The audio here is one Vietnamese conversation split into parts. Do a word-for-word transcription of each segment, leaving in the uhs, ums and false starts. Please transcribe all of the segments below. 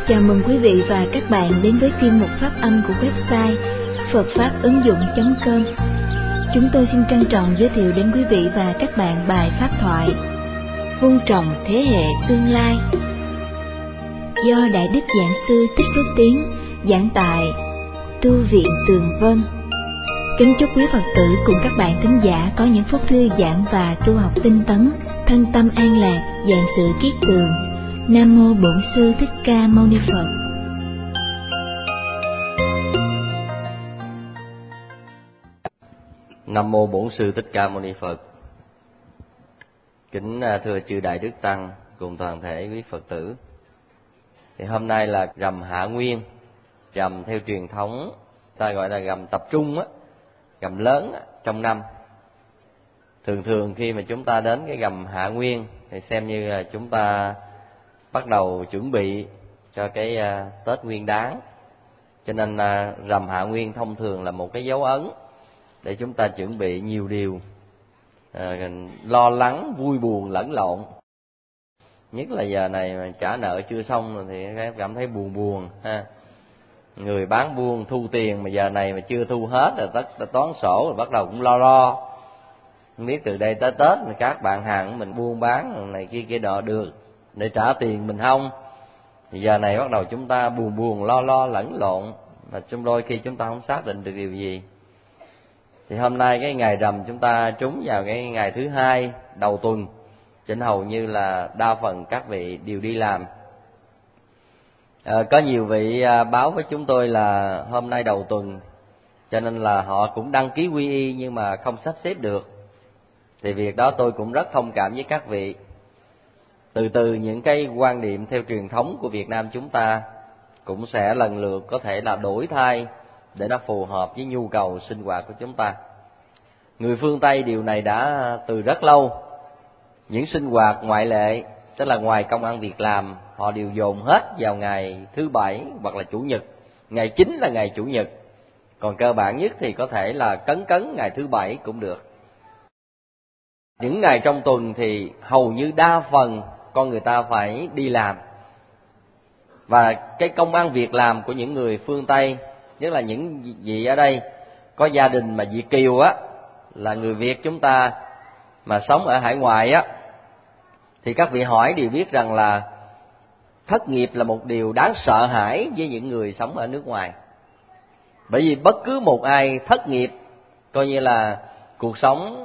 Chào mừng quý vị và các bạn đến với chuyên mục phát âm của website phật pháp ứng dụng chấm com. Chúng tôi xin trân trọng giới thiệu đến quý vị và các bạn bài pháp thoại Vun trồng thế hệ tương lai do Đại Đức Giảng sư Thích Phước Tiến giảng tại Tu viện Tường Vân. Kính chúc quý Phật tử cùng các bạn thính giả có những phút thư giãn và tu học tinh tấn, thân tâm an lạc, vạn sự kiết tường. Nam mô Bổn Sư Thích Ca Mâu Ni Phật. Nam mô Bổn Sư Thích Ca Mâu Ni Phật. Kính thưa chư Đại Đức Tăng cùng toàn thể quý Phật tử. Thì hôm nay là rằm Hạ Nguyên, rằm theo truyền thống ta gọi là rằm tập trung á, rằm lớn á, trong năm. Thường thường khi mà chúng ta đến cái rằm Hạ Nguyên thì xem như là chúng ta bắt đầu chuẩn bị cho cái uh, Tết Nguyên Đán. Cho nên uh, rằm Hạ Nguyên thông thường là một cái dấu ấn để chúng ta chuẩn bị nhiều điều, uh, lo lắng, vui buồn lẫn lộn. Nhất là giờ này mà trả nợ chưa xong rồi thì các em cảm thấy buồn buồn ha. Người bán buôn thu tiền mà giờ này mà chưa thu hết rồi tất toán sổ rồi bắt đầu cũng lo lo. Không biết từ đây tới Tết mà các bạn hàng của mình buôn bán này kia kia nọ được để trả tiền mình không, thì giờ này bắt đầu chúng ta buồn buồn lo lo lẫn lộn, mà trong đôi khi chúng ta không xác định được điều gì. Thì hôm nay cái ngày rằm chúng ta trúng vào cái ngày thứ hai đầu tuần, trên hầu như là đa phần các vị đều đi làm. À, có nhiều vị báo với chúng tôi là hôm nay đầu tuần, cho nên là họ cũng đăng ký quy y nhưng mà không sắp xếp được. Thì việc đó tôi cũng rất thông cảm với các vị. Từ từ những cái quan niệm theo truyền thống của Việt Nam chúng ta cũng sẽ lần lượt có thể là đổi thay để nó phù hợp với nhu cầu sinh hoạt của chúng ta. Người phương Tây điều này đã từ rất lâu. Những sinh hoạt ngoại lệ, tức là ngoài công ăn việc làm, họ đều dồn hết vào ngày thứ bảy hoặc là chủ nhật. Ngày chính là ngày chủ nhật, còn cơ bản nhất thì có thể là cấn cấn ngày thứ bảy cũng được. Những ngày trong tuần thì hầu như đa phần con người ta phải đi làm. Và cái công ăn việc làm của những người phương Tây, nhất là những vị ở đây có gia đình mà Việt kiều á, là người Việt chúng ta mà sống ở hải ngoại á, thì các vị hỏi đều biết rằng là thất nghiệp là một điều đáng sợ hãi với những người sống ở nước ngoài. Bởi vì bất cứ một ai thất nghiệp coi như là cuộc sống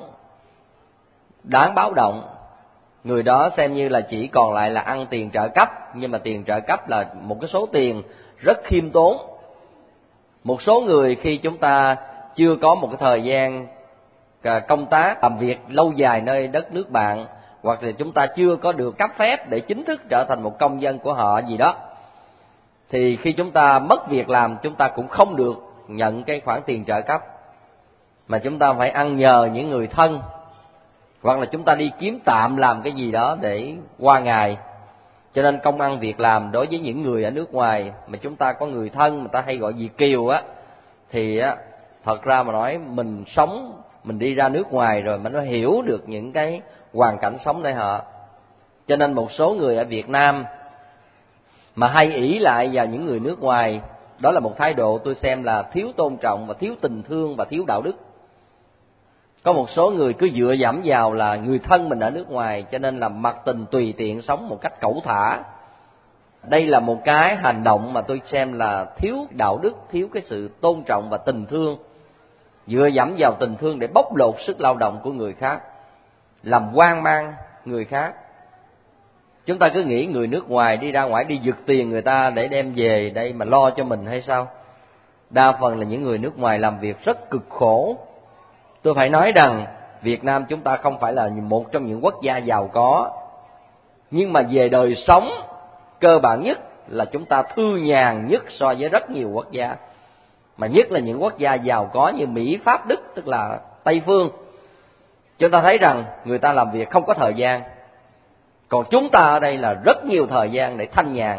đáng báo động. Người đó xem như là chỉ còn lại là ăn tiền trợ cấp, nhưng mà tiền trợ cấp là một cái số tiền rất khiêm tốn. Một số người khi chúng ta chưa có một cái thời gian công tác, làm việc lâu dài nơi đất nước bạn, hoặc là chúng ta chưa có được cấp phép để chính thức trở thành một công dân của họ gì đó, thì khi chúng ta mất việc làm, chúng ta cũng không được nhận cái khoản tiền trợ cấp, mà chúng ta phải ăn nhờ những người thân, hoặc là chúng ta đi kiếm tạm làm cái gì đó để qua ngày. Cho nên công ăn việc làm đối với những người ở nước ngoài mà chúng ta có người thân, người ta hay gọi Việt kiều á, thì á, thật ra mà nói mình sống, mình đi ra nước ngoài rồi mình mới hiểu được những cái hoàn cảnh sống nơi họ. Cho nên một số người ở Việt Nam mà hay ỷ lại vào những người nước ngoài, đó là một thái độ tôi xem là thiếu tôn trọng và thiếu tình thương và thiếu đạo đức. Có một số người cứ dựa dẫm vào là người thân mình ở nước ngoài, cho nên là mặc tình tùy tiện sống một cách cẩu thả. Đây là một cái hành động mà tôi xem là thiếu đạo đức, thiếu cái sự tôn trọng và tình thương. Dựa dẫm vào tình thương để bóc lột sức lao động của người khác, làm hoang mang người khác. Chúng ta cứ nghĩ người nước ngoài đi ra ngoài đi giật tiền người ta để đem về đây mà lo cho mình hay sao? Đa phần là những người nước ngoài làm việc rất cực khổ. Tôi phải nói rằng Việt Nam chúng ta không phải là một trong những quốc gia giàu có, nhưng mà về đời sống cơ bản nhất là chúng ta thư nhàn nhất so với rất nhiều quốc gia, mà nhất là những quốc gia giàu có như Mỹ, Pháp, Đức, tức là Tây phương. Chúng ta thấy rằng người ta làm việc không có thời gian, còn chúng ta ở đây là rất nhiều thời gian để thanh nhàn.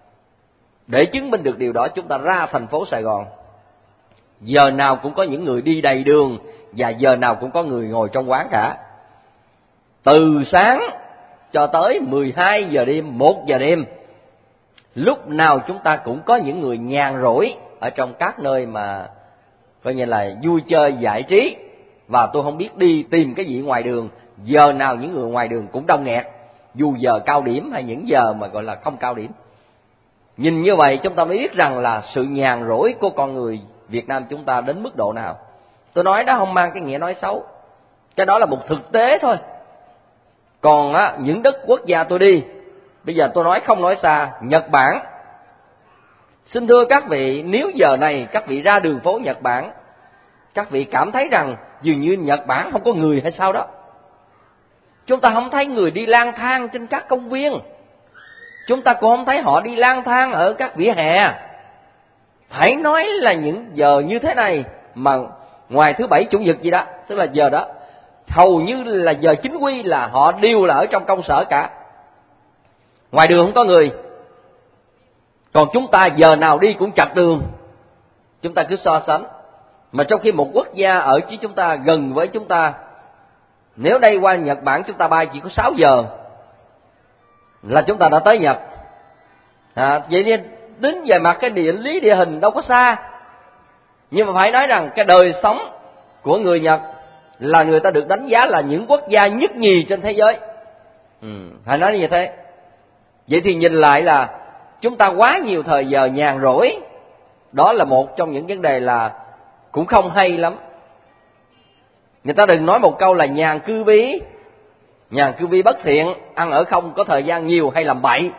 Để chứng minh được điều đó, chúng ta ra thành phố Sài Gòn, giờ nào cũng có những người đi đầy đường, và giờ nào cũng có người ngồi trong quán cả. Từ sáng cho tới mười hai giờ đêm, một giờ đêm, Lúc nào chúng ta cũng có những người nhàn rỗi ở trong các nơi mà coi như là vui chơi giải trí, và tôi không biết đi tìm cái gì ngoài đường. Giờ nào những người ngoài đường cũng đông nghẹt, dù giờ cao điểm hay những giờ mà gọi là không cao điểm. Nhìn như vậy chúng ta mới biết rằng là sự nhàn rỗi của con người Việt Nam chúng ta đến mức độ nào. Tôi nói đó không mang cái nghĩa nói xấu, cái đó là một thực tế thôi. Còn á, những đất quốc gia tôi đi, bây giờ tôi nói không nói xa, Nhật Bản. Xin thưa các vị, nếu giờ này các vị ra đường phố Nhật Bản, các vị cảm thấy rằng dường như Nhật Bản không có người hay sao đó. Chúng ta không thấy người đi lang thang trên các công viên, chúng ta cũng không thấy họ đi lang thang ở các vỉa hè. Phải nói là những giờ như thế này mà ngoài thứ bảy chủ nhật gì đó, tức là giờ đó hầu như là giờ chính quy, là họ đều là ở trong công sở cả, ngoài đường không có người. Còn chúng ta giờ nào đi cũng chặt đường. Chúng ta cứ so sánh, mà trong khi một quốc gia ở chứ chúng ta gần với chúng ta, nếu đây qua Nhật Bản chúng ta bay chỉ có sáu giờ là chúng ta đã tới Nhật. À, vậy nên đến về mặt cái địa lý địa hình đâu có xa, nhưng mà phải nói rằng cái đời sống của người Nhật là người ta được đánh giá là những quốc gia nhất nhì trên thế giới. Ừ, phải nói như thế. Vậy thì nhìn lại là chúng ta quá nhiều thời giờ nhàn rỗi, đó là một trong những vấn đề là cũng không hay lắm. Người ta đừng nói một câu là nhàn cư bí, nhàn cư bí bất thiện, ăn ở không có thời gian nhiều hay làm bậy.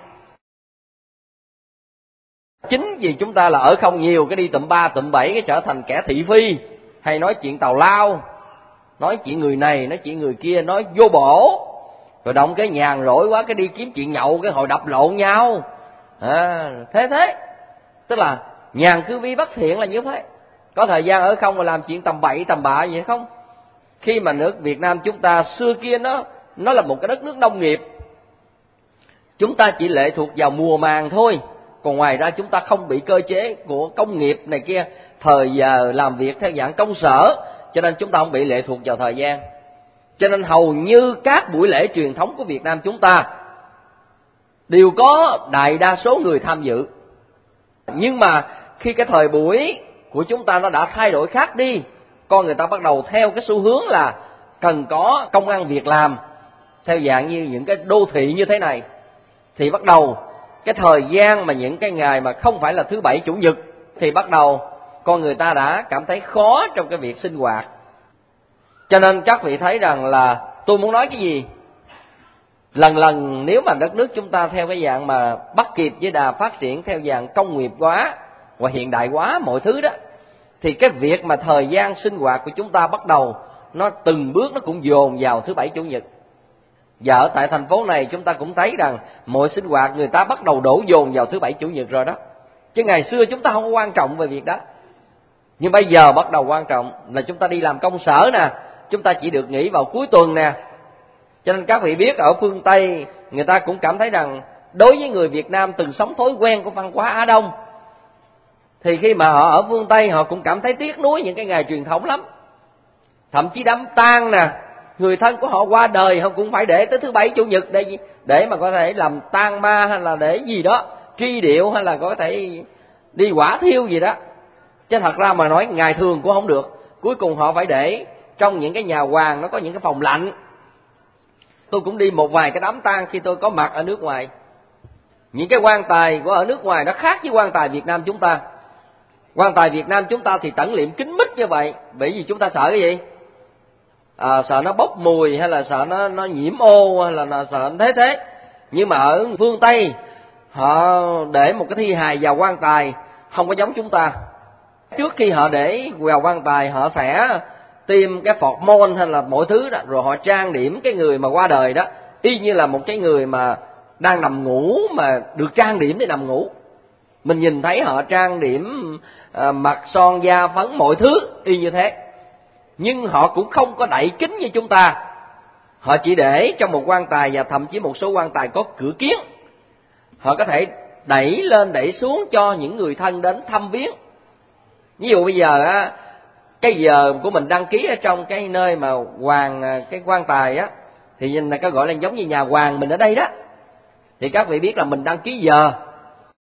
Chính vì chúng ta là ở không nhiều, cái đi tụm ba tụm bảy, cái trở thành kẻ thị phi, hay nói chuyện tào lao, nói chuyện người này, nói chuyện người kia, nói vô bổ, rồi động cái nhàn rỗi quá cái đi kiếm chuyện nhậu, cái hồi đập lộn nhau. À, thế thế, tức là nhàn cư bí bất thiện là như thế. Có thời gian ở không mà làm chuyện tầm bậy tầm bạ vậy không? Khi mà nước Việt Nam chúng ta xưa kia nó nó là một cái đất nước nông nghiệp, chúng ta chỉ lệ thuộc vào mùa màng thôi. Còn ngoài ra chúng ta không bị cơ chế của công nghiệp này kia, thời giờ làm việc theo dạng công sở, cho nên chúng ta không bị lệ thuộc vào thời gian. Cho nên hầu như các buổi lễ truyền thống của Việt Nam chúng ta đều có đại đa số người tham dự. Nhưng mà khi cái thời buổi của chúng ta nó đã thay đổi khác đi, con người ta bắt đầu theo cái xu hướng là cần có công ăn việc làm theo dạng như những cái đô thị như thế này, thì bắt đầu cái thời gian mà những cái ngày mà không phải là thứ bảy chủ nhật thì bắt đầu con người ta đã cảm thấy khó trong cái việc sinh hoạt. Cho nên các vị thấy rằng là tôi muốn nói cái gì, lần lần nếu mà đất nước chúng ta theo cái dạng mà bắt kịp với đà phát triển theo dạng công nghiệp hóa và hiện đại hóa mọi thứ đó, thì cái việc mà thời gian sinh hoạt của chúng ta bắt đầu nó từng bước nó cũng dồn vào thứ bảy chủ nhật. Và ở tại thành phố này chúng ta cũng thấy rằng mọi sinh hoạt người ta bắt đầu đổ dồn vào thứ bảy chủ nhật rồi đó. Chứ ngày xưa chúng ta không có quan trọng về việc đó, nhưng bây giờ bắt đầu quan trọng, là chúng ta đi làm công sở nè, chúng ta chỉ được nghỉ vào cuối tuần nè. Cho nên các vị biết ở phương Tây người ta cũng cảm thấy rằng đối với người Việt Nam từng sống thói quen của văn hóa Á Đông, thì khi mà họ ở phương Tây họ cũng cảm thấy tiếc nuối những cái ngày truyền thống lắm. Thậm chí đám tang nè, người thân của họ qua đời họ cũng phải để tới thứ bảy chủ nhật để để mà có thể làm tang ma, hay là để gì đó truy điệu, hay là có thể đi hỏa thiêu gì đó. Chứ thật ra mà nói ngày thường cũng không được, cuối cùng họ phải để trong những cái nhà hoàng nó có những cái phòng lạnh. Tôi cũng đi một vài cái đám tang khi tôi có mặt ở nước ngoài. Những cái quan tài của ở nước ngoài nó khác với quan tài Việt Nam chúng ta. Quan tài Việt Nam chúng ta thì tẩn liệm kín mít như vậy, bởi vì chúng ta sợ cái gì? À, sợ nó bốc mùi, hay là sợ nó nó nhiễm ô, hay là nó sợ thế thế. Nhưng mà ở phương Tây họ để một cái thi hài vào quan tài không có giống chúng ta. Trước khi họ để vào quan tài họ sẽ tiêm cái phọt môn hay là mọi thứ đó, rồi họ trang điểm cái người mà qua đời đó y như là một cái người mà đang nằm ngủ mà được trang điểm để nằm ngủ. Mình nhìn thấy họ trang điểm à, mặt son da phấn mọi thứ y như thế, nhưng họ cũng không có đậy kín như chúng ta. Họ chỉ để trong một quan tài, và thậm chí một số quan tài có cửa kiếng, họ có thể đẩy lên đẩy xuống cho những người thân đến thăm viếng. Ví dụ bây giờ á, cái giờ của mình đăng ký ở trong cái nơi mà hoàng cái quan tài á, thì nhìn là cái gọi là giống như nhà hoàng mình ở đây đó, thì các vị biết là mình đăng ký giờ.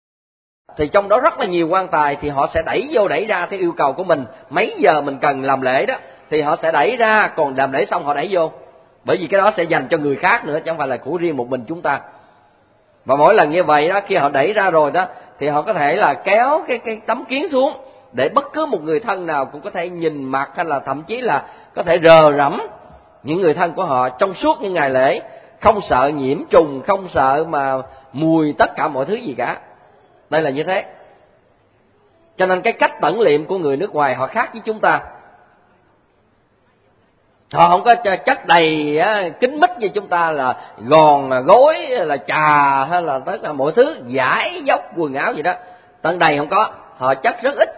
thì trong đó rất là nhiều quan tài, thì họ sẽ đẩy vô đẩy ra theo yêu cầu của mình. Mấy giờ mình cần làm lễ đó thì họ sẽ đẩy ra, còn làm lễ xong họ đẩy vô. Bởi vì cái đó sẽ dành cho người khác nữa, chứ không phải là của riêng một mình chúng ta. Và mỗi lần như vậy đó, khi họ đẩy ra rồi đó, thì họ có thể là kéo cái cái tấm kiến xuống, để bất cứ một người thân nào cũng có thể nhìn mặt, hay là thậm chí là có thể rờ rẫm những người thân của họ trong suốt những ngày lễ, không sợ nhiễm trùng, không sợ mà mùi tất cả mọi thứ gì cả. Đây là như thế. Cho nên cái cách tẩn liệm của người nước ngoài họ khác với chúng ta. Họ không có chất đầy kín mít như chúng ta, là gòn, là gối, là trà, hay là tất cả mọi thứ, giải dốc quần áo gì đó. Tận đầy không có, họ chất rất ít.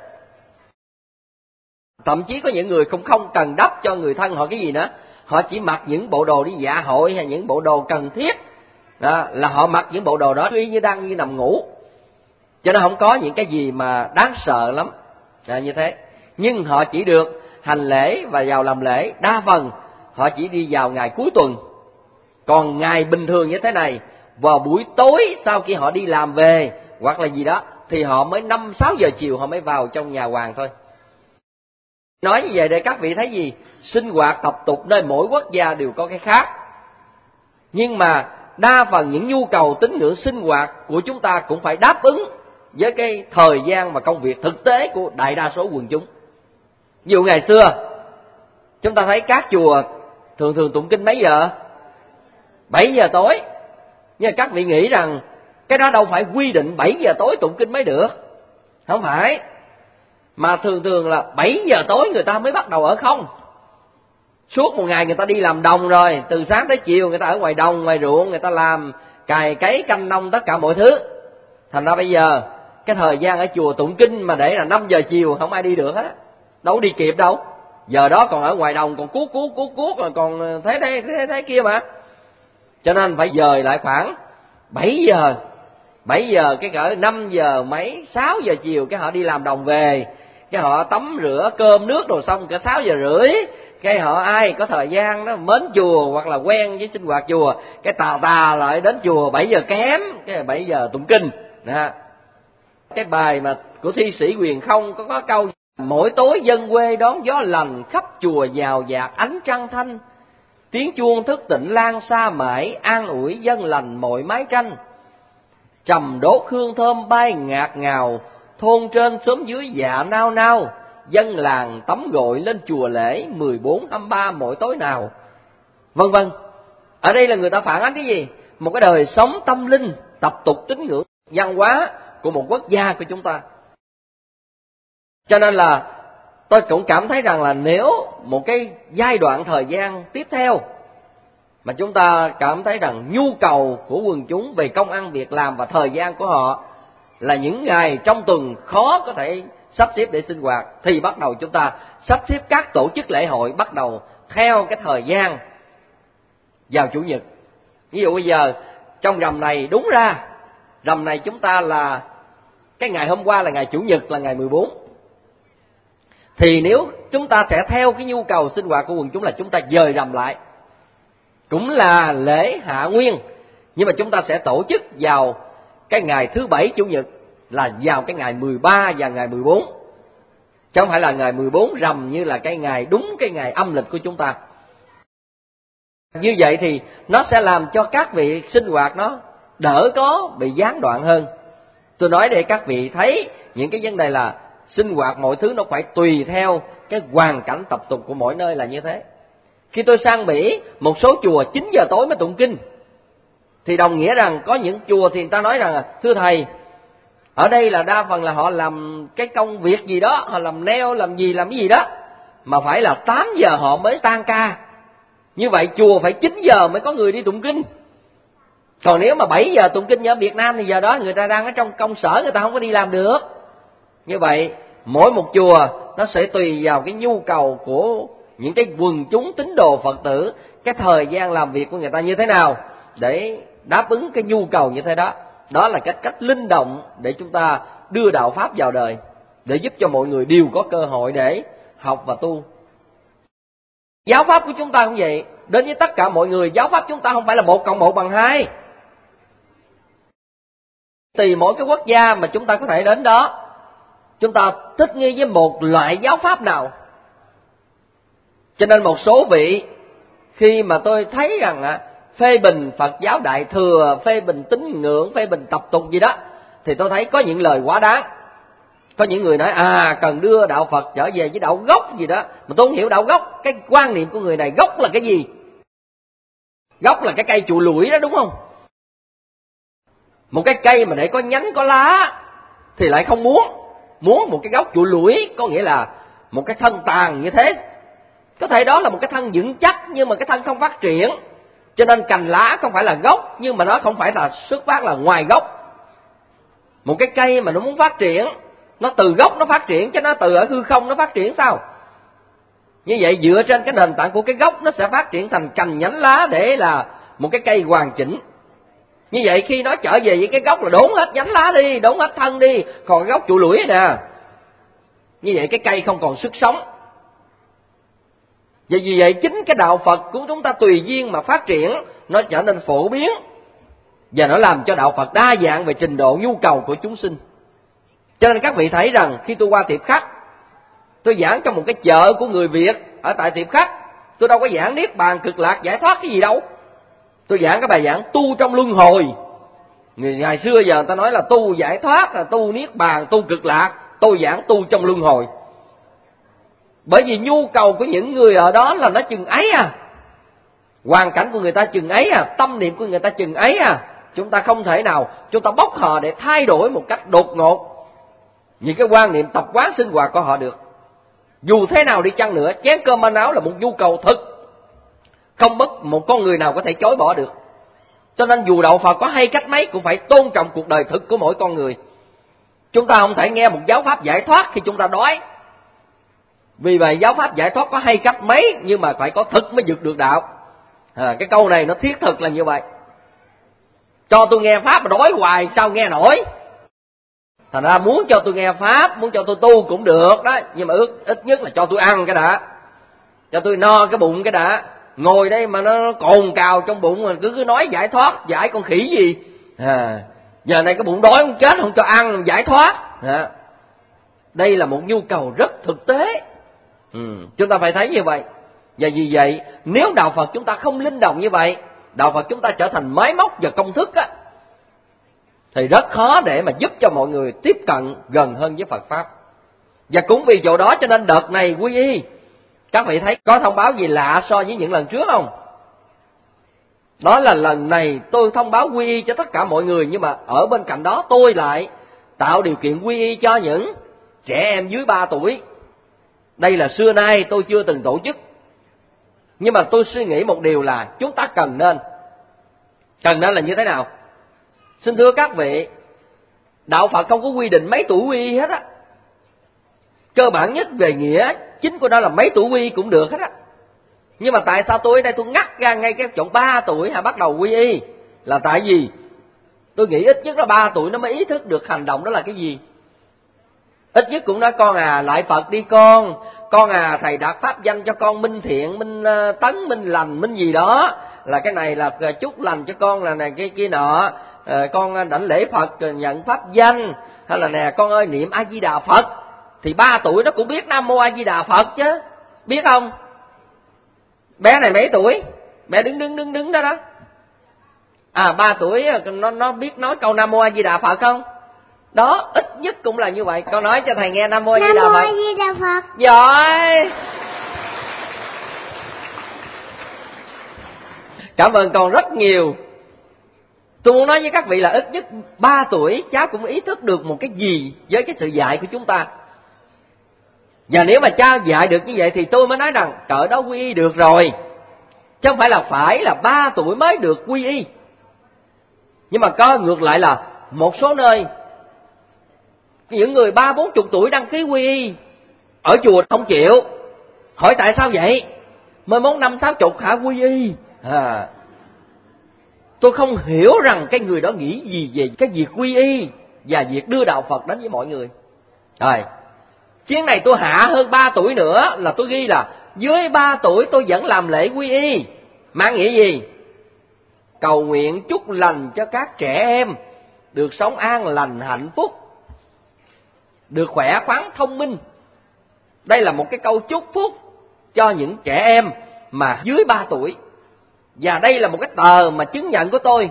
Thậm chí có những người cũng không cần đắp cho người thân họ cái gì nữa, họ chỉ mặc những bộ đồ đi dạ hội hay những bộ đồ cần thiết đó, là họ mặc những bộ đồ đó y như đang như nằm ngủ. Cho nên không có những cái gì mà đáng sợ lắm là như thế. Nhưng họ chỉ được hành lễ và vào làm lễ, đa phần họ chỉ đi vào ngày cuối tuần. Còn ngày bình thường như thế này, vào buổi tối sau khi họ đi làm về hoặc là gì đó, thì họ mới năm sáu giờ chiều họ mới vào trong nhà hoàng thôi. Nói như vậy để các vị thấy gì? Sinh hoạt tập tục nơi mỗi quốc gia đều có cái khác. Nhưng mà đa phần những nhu cầu tín ngưỡng sinh hoạt của chúng ta cũng phải đáp ứng với cái thời gian và công việc thực tế của đại đa số quần chúng. Ví dụ ngày xưa chúng ta thấy các chùa thường thường tụng kinh mấy giờ? bảy giờ tối. Nhưng các vị nghĩ rằng cái đó đâu phải quy định bảy giờ tối tụng kinh mới được. Không phải. Mà thường thường là bảy giờ tối người ta mới bắt đầu ở không. Suốt một ngày người ta đi làm đồng rồi, từ sáng tới chiều người ta ở ngoài đồng, ngoài ruộng, người ta làm cày cấy canh nông tất cả mọi thứ. Thành ra bây giờ cái thời gian ở chùa tụng kinh mà để là năm giờ chiều không ai đi được hết, đâu đi kịp đâu. Giờ đó còn ở ngoài đồng còn cuốc cuốc cuốc cuốc rồi còn thế thế thế thế kia mà. Cho nên phải dời lại khoảng bảy giờ. bảy giờ cái cỡ năm giờ mấy, sáu giờ chiều cái họ đi làm đồng về, cái họ tắm rửa cơm nước rồi xong cả sáu giờ rưỡi, cái họ ai có thời gian đó mến chùa hoặc là quen với sinh hoạt chùa, cái tà tà lại đến chùa bảy giờ kém, cái bảy giờ tụng kinh. Đó. Cái bài mà của thi sĩ Huyền Không có có câu: mỗi tối dân quê đón gió lành, khắp chùa giàu dạt ánh trăng thanh, tiếng chuông thức tỉnh lan xa mãi, an ủi dân lành mọi mái tranh. Trầm đốt hương thơm bay ngạt ngào, thôn trên xóm dưới dạ nao nao, dân làng tắm gội lên chùa lễ mười bốn hai mươi ba mỗi tối nào. Vân vân. Ở đây là người ta phản ánh cái gì? Một cái đời sống tâm linh, tập tục tín ngưỡng, văn hóa của một quốc gia của chúng ta. Cho nên là tôi cũng cảm thấy rằng là nếu một cái giai đoạn thời gian tiếp theo mà chúng ta cảm thấy rằng nhu cầu của quần chúng về công ăn việc làm và thời gian của họ là những ngày trong tuần khó có thể sắp xếp để sinh hoạt, thì bắt đầu chúng ta sắp xếp các tổ chức lễ hội bắt đầu theo cái thời gian vào chủ nhật. Ví dụ bây giờ trong rằm này, đúng ra rằm này chúng ta là cái ngày hôm qua là ngày chủ nhật, là ngày mười bốn. Thì nếu chúng ta sẽ theo cái nhu cầu sinh hoạt của quần chúng là chúng ta dời rằm lại, cũng là lễ Hạ Nguyên, nhưng mà chúng ta sẽ tổ chức vào cái ngày thứ bảy chủ nhật, là vào cái ngày mười ba và ngày mười bốn, chứ không phải là ngày mười bốn rằm như là cái ngày đúng cái ngày âm lịch của chúng ta. Như vậy thì nó sẽ làm cho các vị sinh hoạt nó đỡ có bị gián đoạn hơn. Tôi nói để các vị thấy những cái vấn đề là sinh hoạt mọi thứ nó phải tùy theo cái hoàn cảnh tập tục của mỗi nơi là như thế. Khi tôi sang Mỹ, một số chùa chín giờ tối mới tụng kinh, thì đồng nghĩa rằng có những chùa thì người ta nói rằng thưa thầy, ở đây là đa phần là họ làm cái công việc gì đó, họ làm nail, làm gì làm cái gì đó, mà phải là tám giờ họ mới tan ca. Như vậy chùa phải chín giờ mới có người đi tụng kinh. Còn nếu mà bảy giờ tụng kinh ở Việt Nam thì giờ đó người ta đang ở trong công sở, người ta không có đi làm được. Như vậy mỗi một chùa nó sẽ tùy vào cái nhu cầu của những cái quần chúng tín đồ Phật tử, cái thời gian làm việc của người ta như thế nào để đáp ứng cái nhu cầu như thế đó. Đó là cách cách linh động để chúng ta đưa đạo Pháp vào đời, để giúp cho mọi người đều có cơ hội để học và tu. Giáo Pháp của chúng ta cũng vậy. Đến với tất cả mọi người, giáo Pháp chúng ta không phải là một cộng một bằng hai. Tùy mỗi cái quốc gia mà chúng ta có thể đến đó, chúng ta thích nghi với một loại giáo pháp nào. Cho nên một số vị khi mà tôi thấy rằng à, phê bình Phật giáo Đại Thừa, phê bình tín ngưỡng, phê bình tập tục gì đó, thì tôi thấy có những lời quá đáng. Có những người nói à cần đưa đạo Phật trở về với đạo gốc gì đó, mà tôi không hiểu đạo gốc. Cái quan niệm của người này gốc là cái gì? Gốc là cái cây trụ lủi đó, đúng không? Một cái cây mà để có nhánh có lá thì lại không muốn. Muốn một cái gốc trụ lủi, có nghĩa là một cái thân tàn như thế. Có thể đó là một cái thân vững chắc, nhưng mà cái thân không phát triển. Cho nên cành lá không phải là gốc, nhưng mà nó không phải là xuất phát là ngoài gốc. Một cái cây mà nó muốn phát triển, nó từ gốc nó phát triển, chứ nó từ ở hư không nó phát triển sao? Như vậy dựa trên cái nền tảng của cái gốc, nó sẽ phát triển thành cành nhánh lá để là một cái cây hoàn chỉnh. Như vậy khi nó trở về với cái gốc là đốn hết nhánh lá đi, đốn hết thân đi, còn cái gốc trụ lủi nè. Như vậy cái cây không còn sức sống. Và vì vậy chính cái đạo Phật của chúng ta tùy duyên mà phát triển, nó trở nên phổ biến, và nó làm cho đạo Phật đa dạng về trình độ nhu cầu của chúng sinh. Cho nên các vị thấy rằng khi tôi qua Tiệp Khắc, tôi giảng trong một cái chợ của người Việt ở tại Tiệp Khắc, tôi đâu có giảng niết bàn cực lạc giải thoát cái gì đâu. Tôi giảng cái bài giảng tu trong luân hồi. Người ngày xưa giờ người ta nói là tu giải thoát, là tu niết bàn, tu cực lạc. Tôi giảng tu trong luân hồi. Bởi vì nhu cầu của những người ở đó là nó chừng ấy à, hoàn cảnh của người ta chừng ấy à, tâm niệm của người ta chừng ấy à. Chúng ta không thể nào chúng ta bóc họ để thay đổi một cách đột ngột những cái quan niệm tập quán sinh hoạt của họ được. Dù thế nào đi chăng nữa, chén cơm manh áo là một nhu cầu thực, không bất một con người nào có thể chối bỏ được. Cho nên dù đạo Phật có hay cách mấy cũng phải tôn trọng cuộc đời thực của mỗi con người. Chúng ta không thể nghe một giáo pháp giải thoát khi chúng ta đói. Vì vậy giáo pháp giải thoát có hay cách mấy, nhưng mà phải có thực mới vượt được đạo. À, cái câu này nó thiết thực là như vậy. Cho tôi nghe pháp mà đói hoài sao nghe nổi. Thành ra muốn cho tôi nghe pháp, muốn cho tôi tu cũng được đó, nhưng mà ước ít nhất là cho tôi ăn cái đã, cho tôi no cái bụng cái đã. Ngồi đây mà nó cồn cào trong bụng mà cứ cứ nói giải thoát, giải con khỉ gì. À, giờ này cái bụng đói không chết, không cho ăn giải thoát. À, đây là một nhu cầu rất thực tế. Ừ, chúng ta phải thấy như vậy. Và vì vậy nếu đạo Phật chúng ta không linh động như vậy, đạo Phật chúng ta trở thành máy móc và công thức á, thì rất khó để mà giúp cho mọi người tiếp cận gần hơn với Phật Pháp. Và cũng vì chỗ đó cho nên đợt này quy y, các vị thấy có thông báo gì lạ so với những lần trước không? Đó là lần này tôi thông báo quy y cho tất cả mọi người, nhưng mà ở bên cạnh đó tôi lại tạo điều kiện quy y cho những trẻ em dưới ba tuổi. Đây là xưa nay tôi chưa từng tổ chức. Nhưng mà tôi suy nghĩ một điều là chúng ta cần nên. Cần nên là như thế nào? Xin thưa các vị, đạo Phật không có quy định mấy tuổi quy y hết á. Cơ bản nhất về nghĩa chính của nó là mấy tuổi quy y cũng được hết á. Nhưng mà tại sao tôi ở đây tôi ngắt ra ngay cái chỗ ba tuổi hả bắt đầu quy y? Là tại vì tôi nghĩ ít nhất là ba tuổi nó mới ý thức được hành động đó là cái gì. Ít nhất cũng nói con à lại Phật đi con, con à thầy đặt pháp danh cho con Minh Thiện, Minh Tấn, Minh Lành, Minh gì đó, là cái này là chúc lành cho con là này kia kia nọ, à, con đảnh lễ Phật nhận pháp danh, hay là nè con ơi niệm A Di Đà Phật. Thì ba tuổi nó cũng biết Nam Mô A Di Đà Phật chứ, biết không? Bé này mấy tuổi? Bé đứng đứng đứng đứng đó đó. À ba tuổi nó nó biết nói câu Nam Mô A Di Đà Phật không? Đó, ít nhất cũng là như vậy. Con nói cho thầy nghe Nam Mô A Di Đà Phật. Nam Mô A Di Đà Phật. Giỏi. Cảm ơn con rất nhiều. Tôi muốn nói với các vị là ít nhất ba tuổi cháu cũng ý thức được một cái gì với cái sự dạy của chúng ta. Và nếu mà cha dạy được như vậy thì tôi mới nói rằng cỡ đó quy y được rồi. Chứ không phải là phải là ba tuổi mới được quy y. Nhưng mà coi ngược lại là một số nơi những người ba bốn chục tuổi đăng ký quy y ở chùa không chịu. Hỏi tại sao vậy? Mới mốt năm sáu chục hả quy y? À, tôi không hiểu rằng cái người đó nghĩ gì về cái việc quy y và việc đưa đạo Phật đến với mọi người. Rồi, chuyến này tôi hạ hơn ba tuổi nữa là tôi ghi là dưới ba tuổi tôi vẫn làm lễ quy y. Mang nghĩa gì? Cầu nguyện chúc lành cho các trẻ em được sống an lành hạnh phúc, được khỏe khoắn thông minh. Đây là một cái câu chúc phúc cho những trẻ em mà dưới ba tuổi. Và đây là một cái tờ mà chứng nhận của tôi.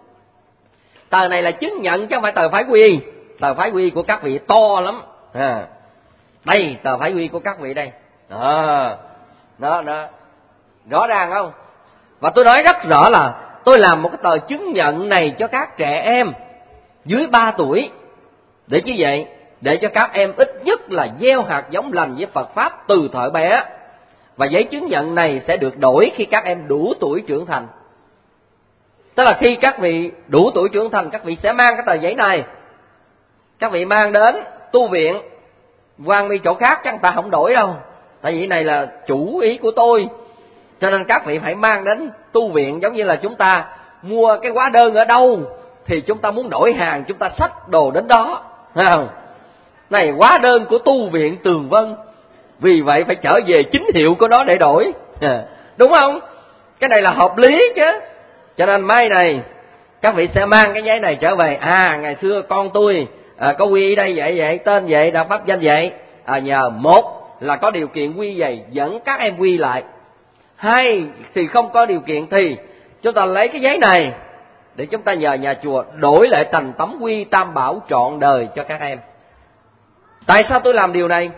Tờ này là chứng nhận chứ không phải tờ phái quy. Tờ phái quy của các vị to lắm. À, đây tờ phái quy của các vị đây. À, đó, đó. Rõ ràng không? Và tôi nói rất rõ là tôi làm một cái tờ chứng nhận này cho các trẻ em dưới ba tuổi. Để như vậy, để cho các em ít nhất là gieo hạt giống lành với Phật Pháp từ thời bé. Và giấy chứng nhận này sẽ được đổi khi các em đủ tuổi trưởng thành. Tức là khi các vị đủ tuổi trưởng thành, các vị sẽ mang cái tờ giấy này, các vị mang đến tu viện, quan đi chỗ khác chắc người ta không đổi đâu. Tại vì này là chủ ý của tôi. Cho nên các vị phải mang đến tu viện, giống như là chúng ta mua cái hóa đơn ở đâu thì chúng ta muốn đổi hàng, chúng ta xách đồ đến đó. Thấy không? Này hóa đơn của tu viện Tường Vân, vì vậy phải trở về chính hiệu của nó để đổi. Đúng không? Cái này là hợp lý chứ. Cho nên mai này các vị sẽ mang cái giấy này trở về. À, ngày xưa con tôi à, có quy y đây vậy vậy, tên vậy, đạo pháp danh vậy. À, nhờ một là có điều kiện quy vậy, dẫn các em quy lại. Hai thì không có điều kiện thì chúng ta lấy cái giấy này để chúng ta nhờ nhà chùa đổi lại thành tấm quy tam bảo trọn đời cho các em. Tại sao tôi làm điều này?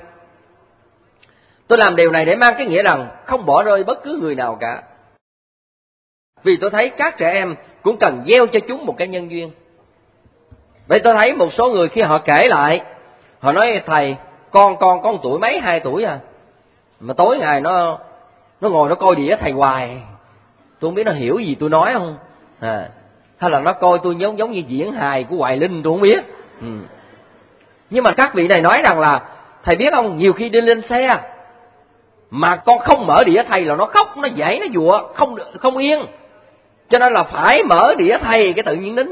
Tôi làm điều này để mang cái nghĩa rằng không bỏ rơi bất cứ người nào cả. Vì tôi thấy các trẻ em cũng cần gieo cho chúng một cái nhân duyên. Vậy tôi thấy một số người khi họ kể lại, họ nói thầy, con con con tuổi mấy, hai tuổi à, mà tối ngày nó nó ngồi nó coi đĩa thầy hoài. Tôi không biết nó hiểu gì tôi nói không, à, hay là nó coi tôi giống giống như diễn hài của Hoài Linh, tôi không biết. Ừ. Nhưng mà các vị này nói rằng là thầy biết không, nhiều khi đi lên xe mà con không mở đĩa thầy là nó khóc, nó dãy, nó dụa, không không yên. Cho nên là phải mở đĩa thầy cái tự nhiên nín.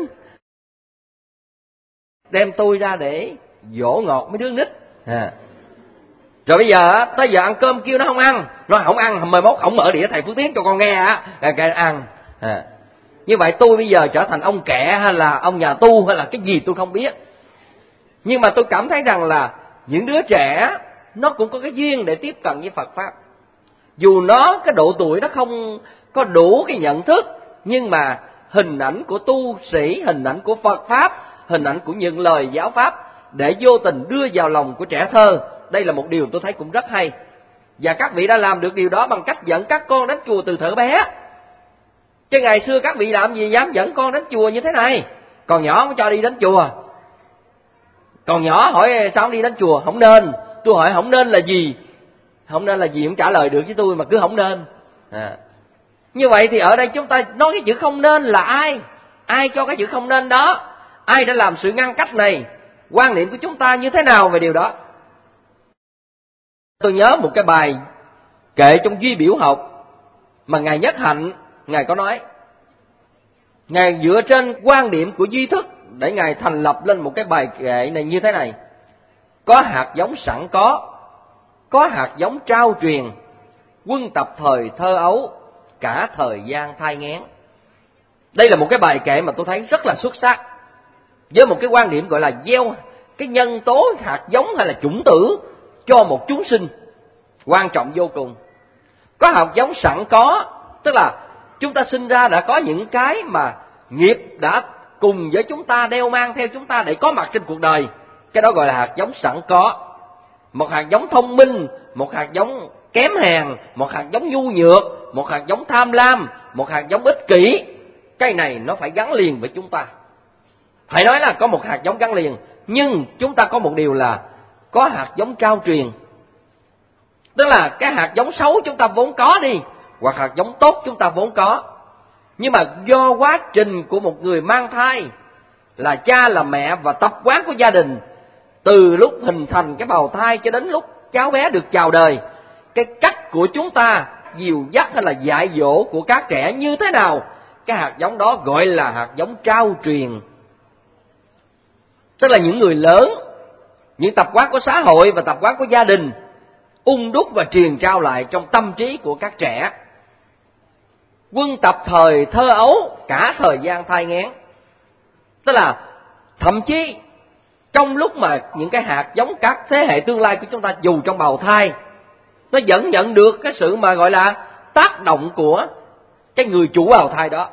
Đem tôi ra để dỗ ngọt mấy đứa nít. À. Rồi bây giờ tới giờ ăn cơm kêu nó không ăn, nó không ăn, mười mốt không mở đĩa thầy Phước Tiến cho con nghe á, cái ăn. À. Như vậy tôi bây giờ trở thành ông kẹ hay là ông nhà tu hay là cái gì tôi không biết. Nhưng mà tôi cảm thấy rằng là những đứa trẻ nó cũng có cái duyên để tiếp cận với Phật Pháp. Dù nó cái độ tuổi nó không có đủ cái nhận thức, nhưng mà hình ảnh của tu sĩ, hình ảnh của Phật Pháp, hình ảnh của những lời giáo Pháp để vô tình đưa vào lòng của trẻ thơ. Đây là một điều tôi thấy cũng rất hay. Và các vị đã làm được điều đó bằng cách dẫn các con đến chùa từ thuở bé. Chứ ngày xưa các vị làm gì dám dẫn con đến chùa như thế này. Còn nhỏ không cho đi đến chùa. Còn nhỏ hỏi sao không đi đến chùa? Không nên. Tôi hỏi không nên là gì? Không nên là gì cũng trả lời được với tôi, mà cứ không nên. À. Như vậy thì ở đây chúng ta nói cái chữ không nên là ai? Ai cho cái chữ không nên đó? Ai đã làm sự ngăn cách này? Quan niệm của chúng ta như thế nào về điều đó? Tôi nhớ một cái bài kệ trong Duy Biểu Học mà Ngài Nhất Hạnh, Ngài có nói. Ngài dựa trên quan điểm của duy thức để Ngài thành lập lên một cái bài kệ này như thế này. Có hạt giống sẵn có, có hạt giống trao truyền, quân tập thời thơ ấu, cả thời gian thai nghén. Đây là một cái bài kệ mà tôi thấy rất là xuất sắc, với một cái quan điểm gọi là gieo cái nhân tố hạt giống hay là chủng tử cho một chúng sinh, quan trọng vô cùng. Có hạt giống sẵn có, tức là chúng ta sinh ra đã có những cái mà nghiệp đã cùng với chúng ta, đeo mang theo chúng ta để có mặt trên cuộc đời. Cái đó gọi là hạt giống sẵn có. Một hạt giống thông minh, một hạt giống kém hèn, một hạt giống nhu nhược, một hạt giống tham lam, một hạt giống ích kỷ. Cái này nó phải gắn liền với chúng ta. Phải nói là có một hạt giống gắn liền, nhưng chúng ta có một điều là có hạt giống trao truyền. Tức là cái hạt giống xấu chúng ta vốn có đi, hoặc hạt giống tốt chúng ta vốn có. Nhưng mà do quá trình của một người mang thai, là cha là mẹ và tập quán của gia đình, từ lúc hình thành cái bào thai cho đến lúc cháu bé được chào đời, cái cách của chúng ta dìu dắt hay là dạy dỗ của các trẻ như thế nào, cái hạt giống đó gọi là hạt giống trao truyền. Tức là những người lớn, những tập quán của xã hội và tập quán của gia đình ung đúc và truyền trao lại trong tâm trí của các trẻ. Quân tập thời thơ ấu, cả thời gian thai nghén. Tức là Thậm chí trong lúc mà những cái hạt giống các thế hệ tương lai của chúng ta dù trong bào thai, nó vẫn nhận được cái sự mà gọi là tác động của cái người chủ bào thai đó.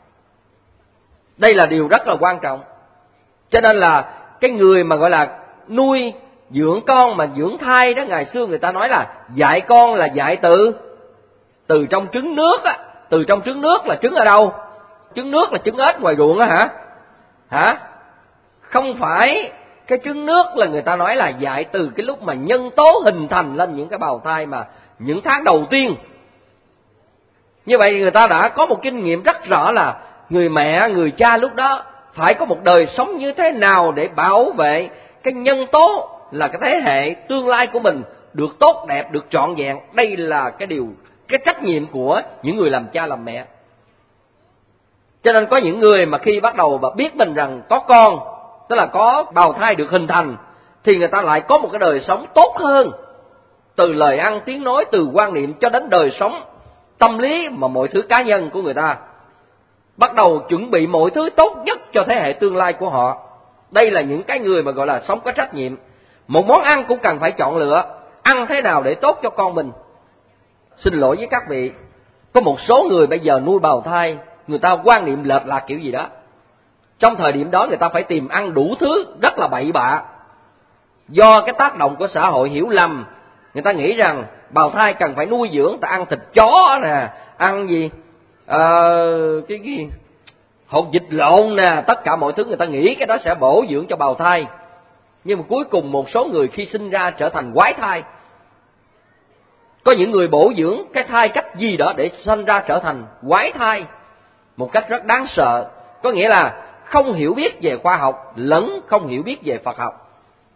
Đây là điều rất là quan trọng. Cho nên là cái người mà gọi là nuôi dưỡng con mà dưỡng thai đó, ngày xưa người ta nói là dạy con là dạy từ từ trong trứng nước á. Từ trong trứng nước là trứng ở đâu? Trứng nước là trứng ếch ngoài ruộng á hả? Hả? Không phải. Cái trứng nước là người ta nói là dạy từ cái lúc mà nhân tố hình thành lên những cái bào thai mà những tháng đầu tiên. Như vậy người ta đã có một kinh nghiệm rất rõ là người mẹ, người cha lúc đó phải có một đời sống như thế nào để bảo vệ cái nhân tố là cái thế hệ tương lai của mình được tốt đẹp, được trọn vẹn. Đây là cái điều, cái trách nhiệm của những người làm cha làm mẹ. Cho nên có những người mà khi bắt đầu mà biết mình rằng có con, tức là có bào thai được hình thành, thì người ta lại có một cái đời sống tốt hơn. Từ lời ăn tiếng nói, từ quan niệm cho đến đời sống tâm lý mà mọi thứ cá nhân của người ta. Bắt đầu chuẩn bị mọi thứ tốt nhất cho thế hệ tương lai của họ. Đây là những cái người mà gọi là sống có trách nhiệm. Một món ăn cũng cần phải chọn lựa, ăn thế nào để tốt cho con mình. Xin lỗi với các vị, có một số người bây giờ nuôi bào thai, người ta quan niệm lệch lạc kiểu gì đó. Trong thời điểm đó người ta phải tìm ăn đủ thứ rất là bậy bạ. Do cái tác động của xã hội hiểu lầm, người ta nghĩ rằng bào thai cần phải nuôi dưỡng, ta ăn thịt chó nè, ăn gì à, cái gì hột vịt lộn nè, tất cả mọi thứ người ta nghĩ cái đó sẽ bổ dưỡng cho bào thai. Nhưng mà cuối cùng một số người khi sinh ra trở thành quái thai. Có những người bổ dưỡng cái thai cách gì đó để sinh ra trở thành quái thai một cách rất đáng sợ. Có nghĩa là không hiểu biết về khoa học lẫn không hiểu biết về Phật học.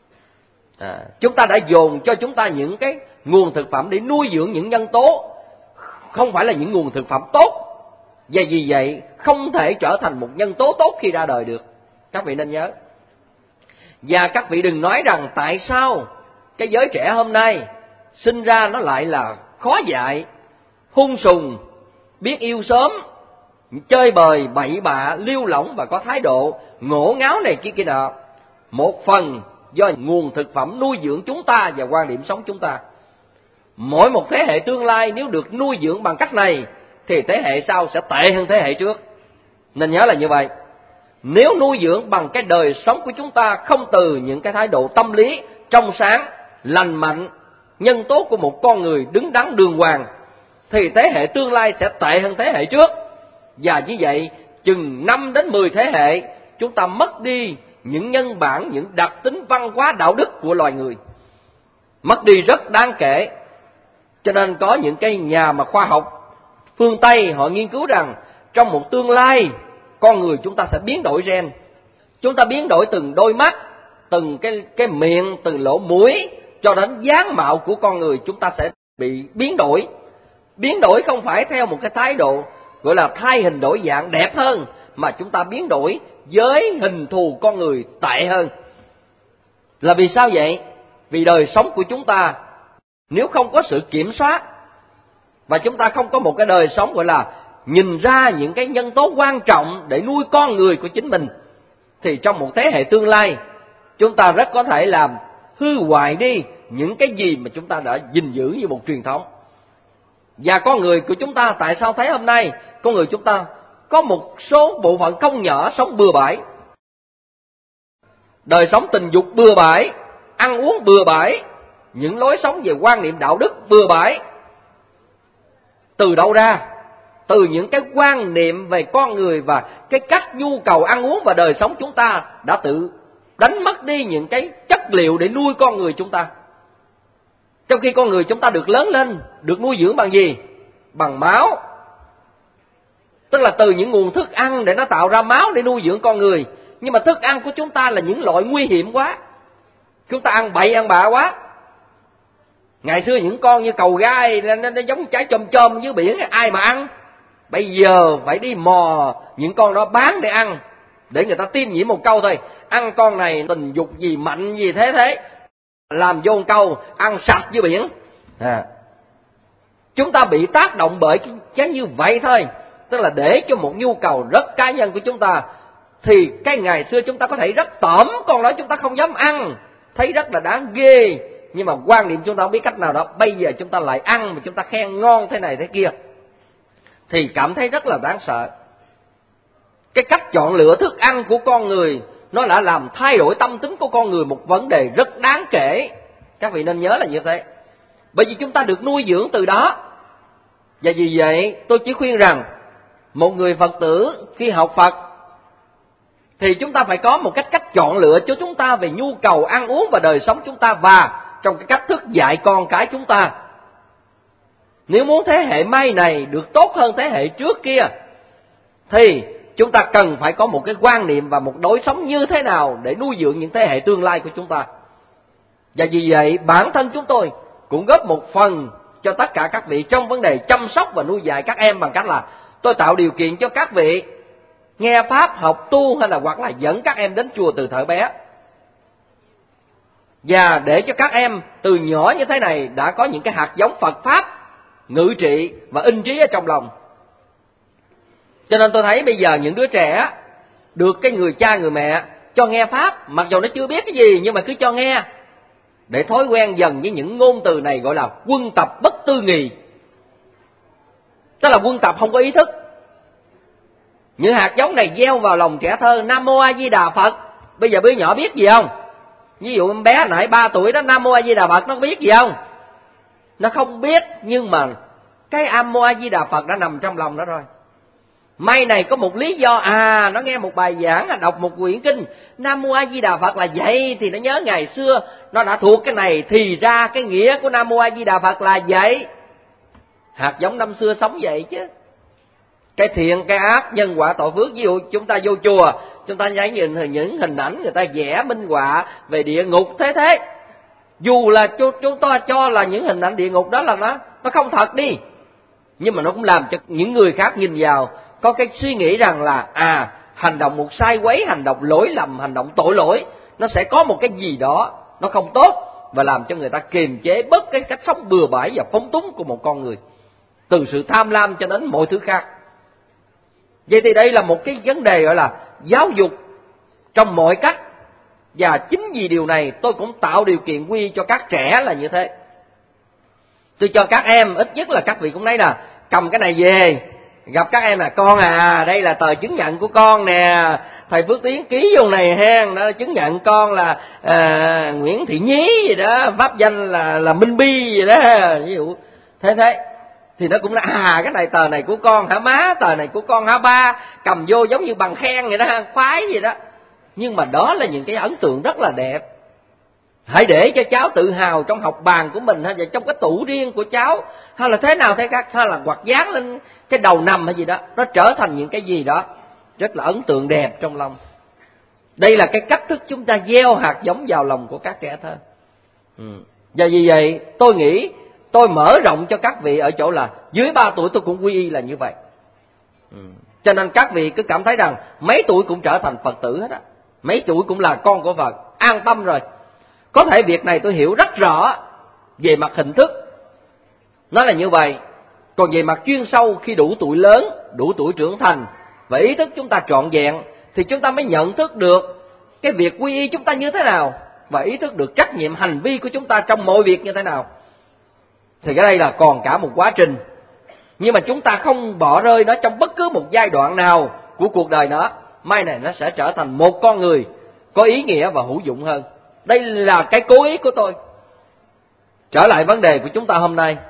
À, chúng ta đã dồn cho chúng ta những cái nguồn thực phẩm để nuôi dưỡng những nhân tố không phải là những nguồn thực phẩm tốt. Và vì vậy không thể trở thành một nhân tố tốt khi ra đời được. Các vị nên nhớ. Và các vị đừng nói rằng tại sao cái giới trẻ hôm nay sinh ra nó lại là khó dạy, hung sùng, biết yêu sớm, chơi bời, bậy bạ, liêu lỏng và có thái độ ngổ ngáo này kia kia nọ. Một phần do nguồn thực phẩm nuôi dưỡng chúng ta và quan điểm sống chúng ta. Mỗi một thế hệ tương lai nếu được nuôi dưỡng bằng cách này thì thế hệ sau sẽ tệ hơn thế hệ trước. Nên nhớ là như vậy. Nếu nuôi dưỡng bằng cái đời sống của chúng ta không từ những cái thái độ tâm lý trong sáng, lành mạnh, nhân tố của một con người đứng đắn đường hoàng, thì thế hệ tương lai sẽ tệ hơn thế hệ trước. Và như vậy chừng năm đến mười thế hệ chúng ta mất đi những nhân bản, những đặc tính văn hóa đạo đức của loài người, mất đi rất đáng kể. Cho nên có những cái nhà mà khoa học phương Tây họ nghiên cứu rằng trong một tương lai con người chúng ta sẽ biến đổi gen. Chúng ta biến đổi từng đôi mắt, từng cái, cái miệng, từng lỗ mũi, cho đến dáng mạo của con người chúng ta sẽ bị biến đổi. Biến đổi không phải theo một cái thái độ gọi là thay hình đổi dạng đẹp hơn, mà chúng ta biến đổi với hình thù con người tệ hơn. Là vì sao vậy? Vì đời sống của chúng ta nếu không có sự kiểm soát và chúng ta không có một cái đời sống gọi là nhìn ra những cái nhân tố quan trọng để nuôi con người của chính mình, thì trong một thế hệ tương lai chúng ta rất có thể làm hư hoại đi những cái gì mà chúng ta đã gìn giữ như một truyền thống. Và con người của chúng ta tại sao thấy hôm nay con người chúng ta có một số bộ phận không nhỏ sống bừa bãi, đời sống tình dục bừa bãi, ăn uống bừa bãi, những lối sống về quan niệm đạo đức bừa bãi. Từ đâu ra? Từ những cái quan niệm về con người và cái cách nhu cầu ăn uống và đời sống chúng ta đã tự đánh mất đi những cái chất liệu để nuôi con người chúng ta. Trong khi con người chúng ta được lớn lên, được nuôi dưỡng bằng gì? Bằng máu. Tức là từ những nguồn thức ăn để nó tạo ra máu để nuôi dưỡng con người. Nhưng mà thức ăn của chúng ta là những loại nguy hiểm quá. Chúng ta ăn bậy ăn bạ quá. Ngày xưa những con như cầu gai nó, nó giống trái chôm chôm dưới biển, ai mà ăn? Bây giờ phải đi mò những con đó bán để ăn, để người ta tin nhiễm một câu thôi: ăn con này tình dục gì mạnh gì thế thế, làm vô một câu ăn sạch dưới biển. À, chúng ta bị tác động bởi cái, cái như vậy thôi. Tức là để cho một nhu cầu rất cá nhân của chúng ta thì cái ngày xưa chúng ta có thể rất tởm, con đó chúng ta không dám ăn, thấy rất là đáng ghê, nhưng mà quan niệm chúng ta không biết cách nào đó, bây giờ chúng ta lại ăn mà chúng ta khen ngon thế này thế kia, thì cảm thấy rất là đáng sợ. Cái cách chọn lựa thức ăn của con người nó đã làm thay đổi tâm tính của con người một vấn đề rất đáng kể. Các vị nên nhớ là như thế. Bởi vì chúng ta được nuôi dưỡng từ đó. Và vì vậy tôi chỉ khuyên rằng một người Phật tử khi học Phật thì chúng ta phải có một cách cách chọn lựa cho chúng ta về nhu cầu ăn uống và đời sống chúng ta, và trong cái cách thức dạy con cái chúng ta. Nếu muốn thế hệ mai này được tốt hơn thế hệ trước kia thì chúng ta cần phải có một cái quan niệm và một lối sống như thế nào để nuôi dưỡng những thế hệ tương lai của chúng ta. Và vì vậy bản thân chúng tôi cũng góp một phần cho tất cả các vị trong vấn đề chăm sóc và nuôi dạy các em, bằng cách là tôi tạo điều kiện cho các vị nghe Pháp, học tu, hay là hoặc là dẫn các em đến chùa từ thuở bé. Và để cho các em từ nhỏ như thế này đã có những cái hạt giống Phật Pháp ngự trị và in trí ở trong lòng. Cho nên tôi thấy bây giờ những đứa trẻ được cái người cha người mẹ cho nghe Pháp, mặc dù nó chưa biết cái gì nhưng mà cứ cho nghe, để thói quen dần với những ngôn từ này gọi là quân tập bất tư nghì. Tức là quân tập không có ý thức. Những hạt giống này gieo vào lòng trẻ thơ Nam Mô A Di Đà Phật. Bây giờ đứa nhỏ biết gì không? Ví dụ em bé nãy ba tuổi đó, Nam Mô A Di Đà Phật, nó biết gì không? Nó không biết, nhưng mà cái Nam Mô A Di Đà Phật đã nằm trong lòng nó rồi. May này có một lý do, à nó nghe một bài giảng, đọc một quyển kinh Nam Mô A Di Đà Phật là vậy, thì nó nhớ ngày xưa nó đã thuộc cái này, thì ra cái nghĩa của Nam Mô A Di Đà Phật là vậy. Hạt giống năm xưa sống vậy chứ. Cái thiện, cái ác, nhân quả tội phước. Ví dụ chúng ta vô chùa, chúng ta thấy nhìn những hình ảnh người ta vẽ minh họa về địa ngục thế thế. Dù là chúng ta cho là những hình ảnh địa ngục đó là nó nó không thật đi, nhưng mà nó cũng làm cho những người khác nhìn vào có cái suy nghĩ rằng là à hành động một sai quấy, hành động lỗi lầm, hành động tội lỗi, nó sẽ có một cái gì đó nó không tốt, và làm cho người ta kiềm chế bớt cái cách sống bừa bãi và phóng túng của một con người, từ sự tham lam cho đến mọi thứ khác. Vậy thì đây là một cái vấn đề gọi là giáo dục trong mọi cách. Và chính vì điều này tôi cũng tạo điều kiện quy cho các trẻ là như thế. Tôi cho các em, ít nhất là các vị cũng thấy là cầm cái này về, gặp các em là con à, đây là tờ chứng nhận của con nè, thầy Phước Tiến ký vô này hen, đó chứng nhận con là à, Nguyễn Thị Nhí gì đó, pháp danh là là Minh Bi gì đó, ví dụ thế thế. Thì nó cũng là à cái này tờ này của con hả má, tờ này của con hả ba, cầm vô giống như bằng khen vậy đó, khoái gì đó. Nhưng mà đó là những cái ấn tượng rất là đẹp. Hãy để cho cháu tự hào trong học bàn của mình, hay là trong cái tủ riêng của cháu, hay là thế nào thế khác, hay là hoặc dán lên cái đầu nằm hay gì đó, nó trở thành những cái gì đó rất là ấn tượng đẹp trong lòng. Đây là cái cách thức chúng ta gieo hạt giống vào lòng của các trẻ thơ. Ừ. Và vì vậy tôi nghĩ tôi mở rộng cho các vị ở chỗ là dưới ba tuổi tôi cũng quy y là như vậy. Ừ. Cho nên các vị cứ cảm thấy rằng mấy tuổi cũng trở thành Phật tử hết á, mấy tuổi cũng là con của Phật, an tâm rồi. Có thể việc này tôi hiểu rất rõ về mặt hình thức, nó là như vậy. Còn về mặt chuyên sâu, khi đủ tuổi lớn, đủ tuổi trưởng thành và ý thức chúng ta trọn vẹn, thì chúng ta mới nhận thức được cái việc quy y chúng ta như thế nào, và ý thức được trách nhiệm hành vi của chúng ta trong mọi việc như thế nào. Thì cái đây là còn cả một quá trình, nhưng mà chúng ta không bỏ rơi nó trong bất cứ một giai đoạn nào của cuộc đời nó, mai này nó sẽ trở thành một con người có ý nghĩa và hữu dụng hơn. Đây là cái cố ý của tôi. Trở lại vấn đề của chúng ta hôm nay,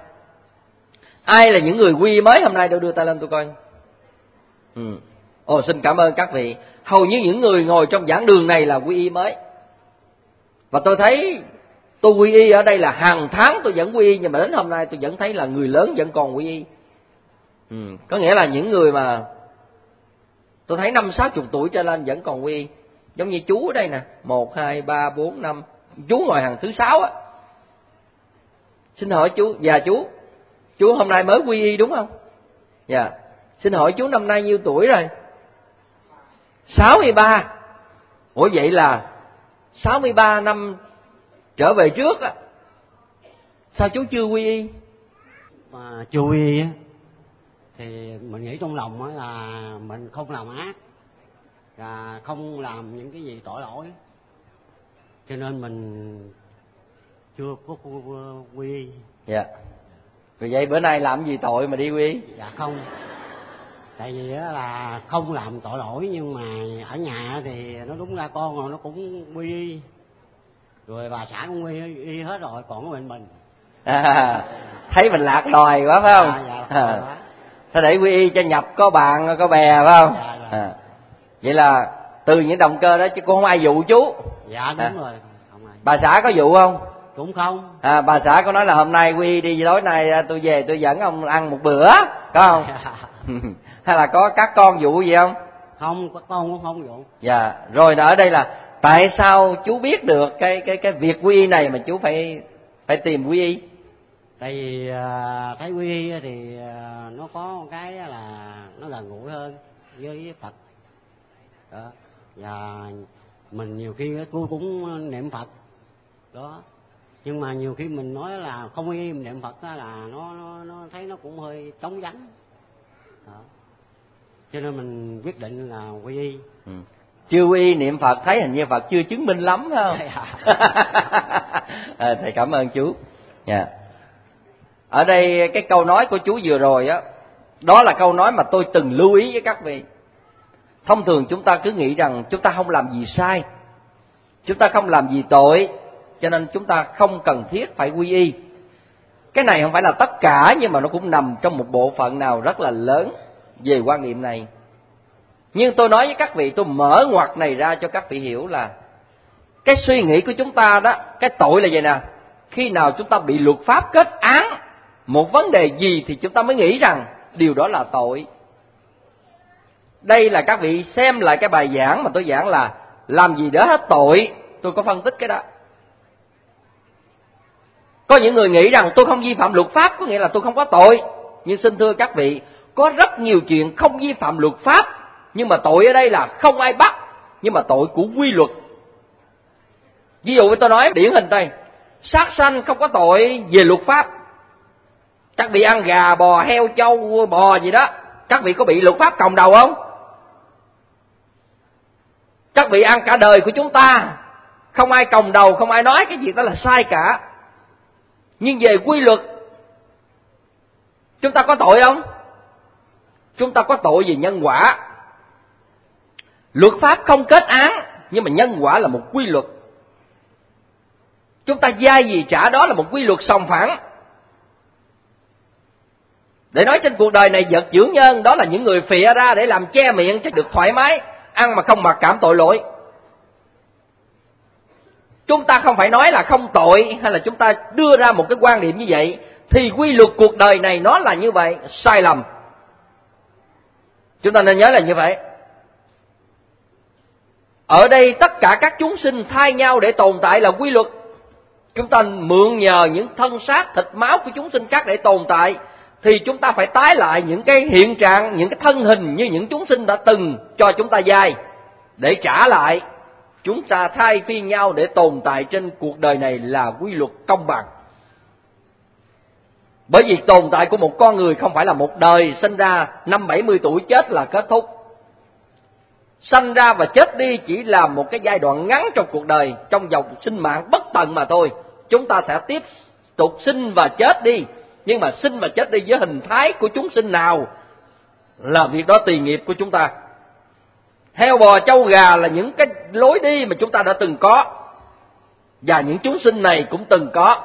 ai là những người quy y mới hôm nay? Tôi đưa tay lên tôi coi. Ừ. Ồ, xin cảm ơn các vị. Hầu như những người ngồi trong giảng đường này là quy y mới. Và tôi thấy tôi quy y ở đây là hàng tháng tôi vẫn quy y, nhưng mà đến hôm nay tôi vẫn thấy là người lớn vẫn còn quy y. Ừ. Có nghĩa là những người mà tôi thấy năm sáu chục tuổi trở lên vẫn còn quy y. Giống như chú ở đây nè, một, hai, ba, bốn, năm. Chú ngồi hàng thứ sáu á. Xin hỏi chú, già chú, chú hôm nay mới quy y đúng không? Dạ. Xin hỏi chú năm nay nhiêu tuổi rồi? sáu mươi ba. Ủa vậy là sáu mươi ba năm trở về trước á. Sao chú chưa quy y? Mà chưa quy y á, thì mình nghĩ trong lòng á là mình không làm ác. và không làm những cái gì tội lỗi, cho nên mình chưa có quy y. Dạ. Vì vậy bữa nay làm gì tội mà đi quy y? Dạ không, tại vì là không làm tội lỗi, nhưng mà ở nhà thì nó đúng ra con rồi nó cũng quy y, rồi bà xã cũng quy y hết rồi, còn có mình mình. À, thấy mình lạc loài quá phải không? Dạ, dạ, à. Quá. Thế để quy y cho nhập có bạn có bè phải không? Dạ, dạ. À. Vậy là từ những động cơ đó chứ cũng không ai dụ chú. Dạ đúng à. Rồi không ai. Bà xã có dụ không? Cũng không. À, bà xã có nói là hôm nay quy y đi, tối nay tôi về tôi dẫn ông ăn một bữa, có không? Hay là có các con dụ gì không? Không, các con cũng không dụ. Dạ, rồi ở đây là tại sao chú biết được cái cái cái việc quy y này mà chú phải phải tìm quy y? Tại vì uh, thấy quy y thì uh, nó có một cái là nó gần gũi hơn với Phật đó. Và mình nhiều khi tôi cũng niệm Phật đó, nhưng mà nhiều khi mình nói là không quy y mình niệm Phật đó là nó nó nó thấy nó cũng hơi trống vắng đó. Cho nên mình quyết định là quy y. Ừ. Chưa quy y niệm Phật thấy hình như Phật chưa chứng minh lắm phải không? À, thầy cảm ơn chú. Yeah. Ở đây cái câu nói của chú vừa rồi á, đó, đó là câu nói mà tôi từng lưu ý với các vị. Thông thường chúng ta cứ nghĩ rằng chúng ta không làm gì sai, chúng ta không làm gì tội, cho nên chúng ta không cần thiết phải quy y. Cái này không phải là tất cả, nhưng mà nó cũng nằm trong một bộ phận nào rất là lớn về quan niệm này. Nhưng tôi nói với các vị, tôi mở ngoặt này ra cho các vị hiểu là cái suy nghĩ của chúng ta đó, cái tội là vậy nè. Khi nào chúng ta bị luật pháp kết án một vấn đề gì thì chúng ta mới nghĩ rằng điều đó là tội. Đây là các vị xem lại cái bài giảng mà tôi giảng là làm gì đỡ hết tội, tôi có phân tích cái đó. Có những người nghĩ rằng tôi không vi phạm luật pháp có nghĩa là tôi không có tội. Nhưng xin thưa các vị, có rất nhiều chuyện không vi phạm luật pháp, nhưng mà tội ở đây là không ai bắt, nhưng mà tội của quy luật. Ví dụ tôi nói điển hình đây, sát sanh không có tội về luật pháp. Các vị ăn gà, bò, heo, trâu, bò gì đó, các vị có bị luật pháp còng đầu không? Các vị ăn cả đời của chúng ta, không ai còng đầu, không ai nói cái gì đó là sai cả. Nhưng về quy luật, chúng ta có tội không? Chúng ta có tội về nhân quả. Luật pháp không kết án, nhưng mà nhân quả là một quy luật. Chúng ta vay gì trả đó là một quy luật sòng phẳng. Để nói trên cuộc đời này vật dưỡng nhân, đó là những người phịa ra để làm che miệng cho được thoải mái, ăn mà không mặc cảm tội lỗi. Chúng ta không phải nói là không tội, hay là chúng ta đưa ra một cái quan điểm như vậy, thì quy luật cuộc đời này nó là như vậy, sai lầm. Chúng ta nên nhớ là như vậy. Ở đây tất cả các chúng sinh thay nhau để tồn tại là quy luật. Chúng ta mượn nhờ những thân xác thịt máu của chúng sinh khác để tồn tại, thì chúng ta phải tái lại những cái hiện trạng, những cái thân hình như những chúng sinh đã từng cho chúng ta vay, để trả lại. Chúng ta thay phiên nhau để tồn tại trên cuộc đời này là quy luật công bằng. Bởi vì tồn tại của một con người không phải là một đời, sinh ra năm bảy mươi tuổi chết là kết thúc. Sanh ra và chết đi chỉ là một cái giai đoạn ngắn trong cuộc đời, trong dòng sinh mạng bất tận mà thôi. Chúng ta sẽ tiếp tục sinh và chết đi, nhưng mà sinh và chết đi với hình thái của chúng sinh nào là việc đó tùy nghiệp của chúng ta. Heo bò trâu gà là những cái lối đi mà chúng ta đã từng có, và những chúng sinh này cũng từng có.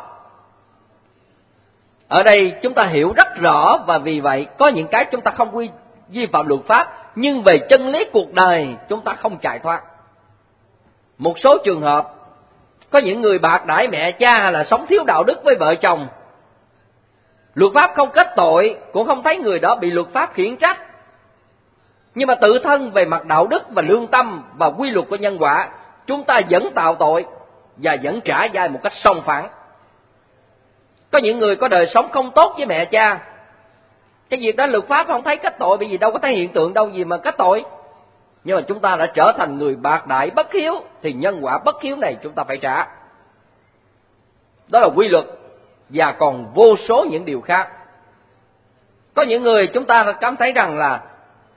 Ở đây chúng ta hiểu rất rõ, và vì vậy có những cái chúng ta không quy vi phạm luật pháp, nhưng về chân lý cuộc đời chúng ta không chạy thoát. Một số trường hợp có những người bạc đãi mẹ cha hay là sống thiếu đạo đức với vợ chồng, luật pháp không kết tội, cũng không thấy người đó bị luật pháp khiển trách, nhưng mà tự thân về mặt đạo đức và lương tâm và quy luật của nhân quả, chúng ta vẫn tạo tội và vẫn trả vay một cách sòng phẳng. Có những người có đời sống không tốt với mẹ cha, cái việc đó luật pháp không thấy kết tội, bởi vì đâu có thấy hiện tượng đâu gì mà kết tội. Nhưng mà chúng ta đã trở thành người bạc đại bất hiếu, thì nhân quả bất hiếu này chúng ta phải trả. Đó là quy luật, và còn vô số những điều khác. Có những người chúng ta cảm thấy rằng là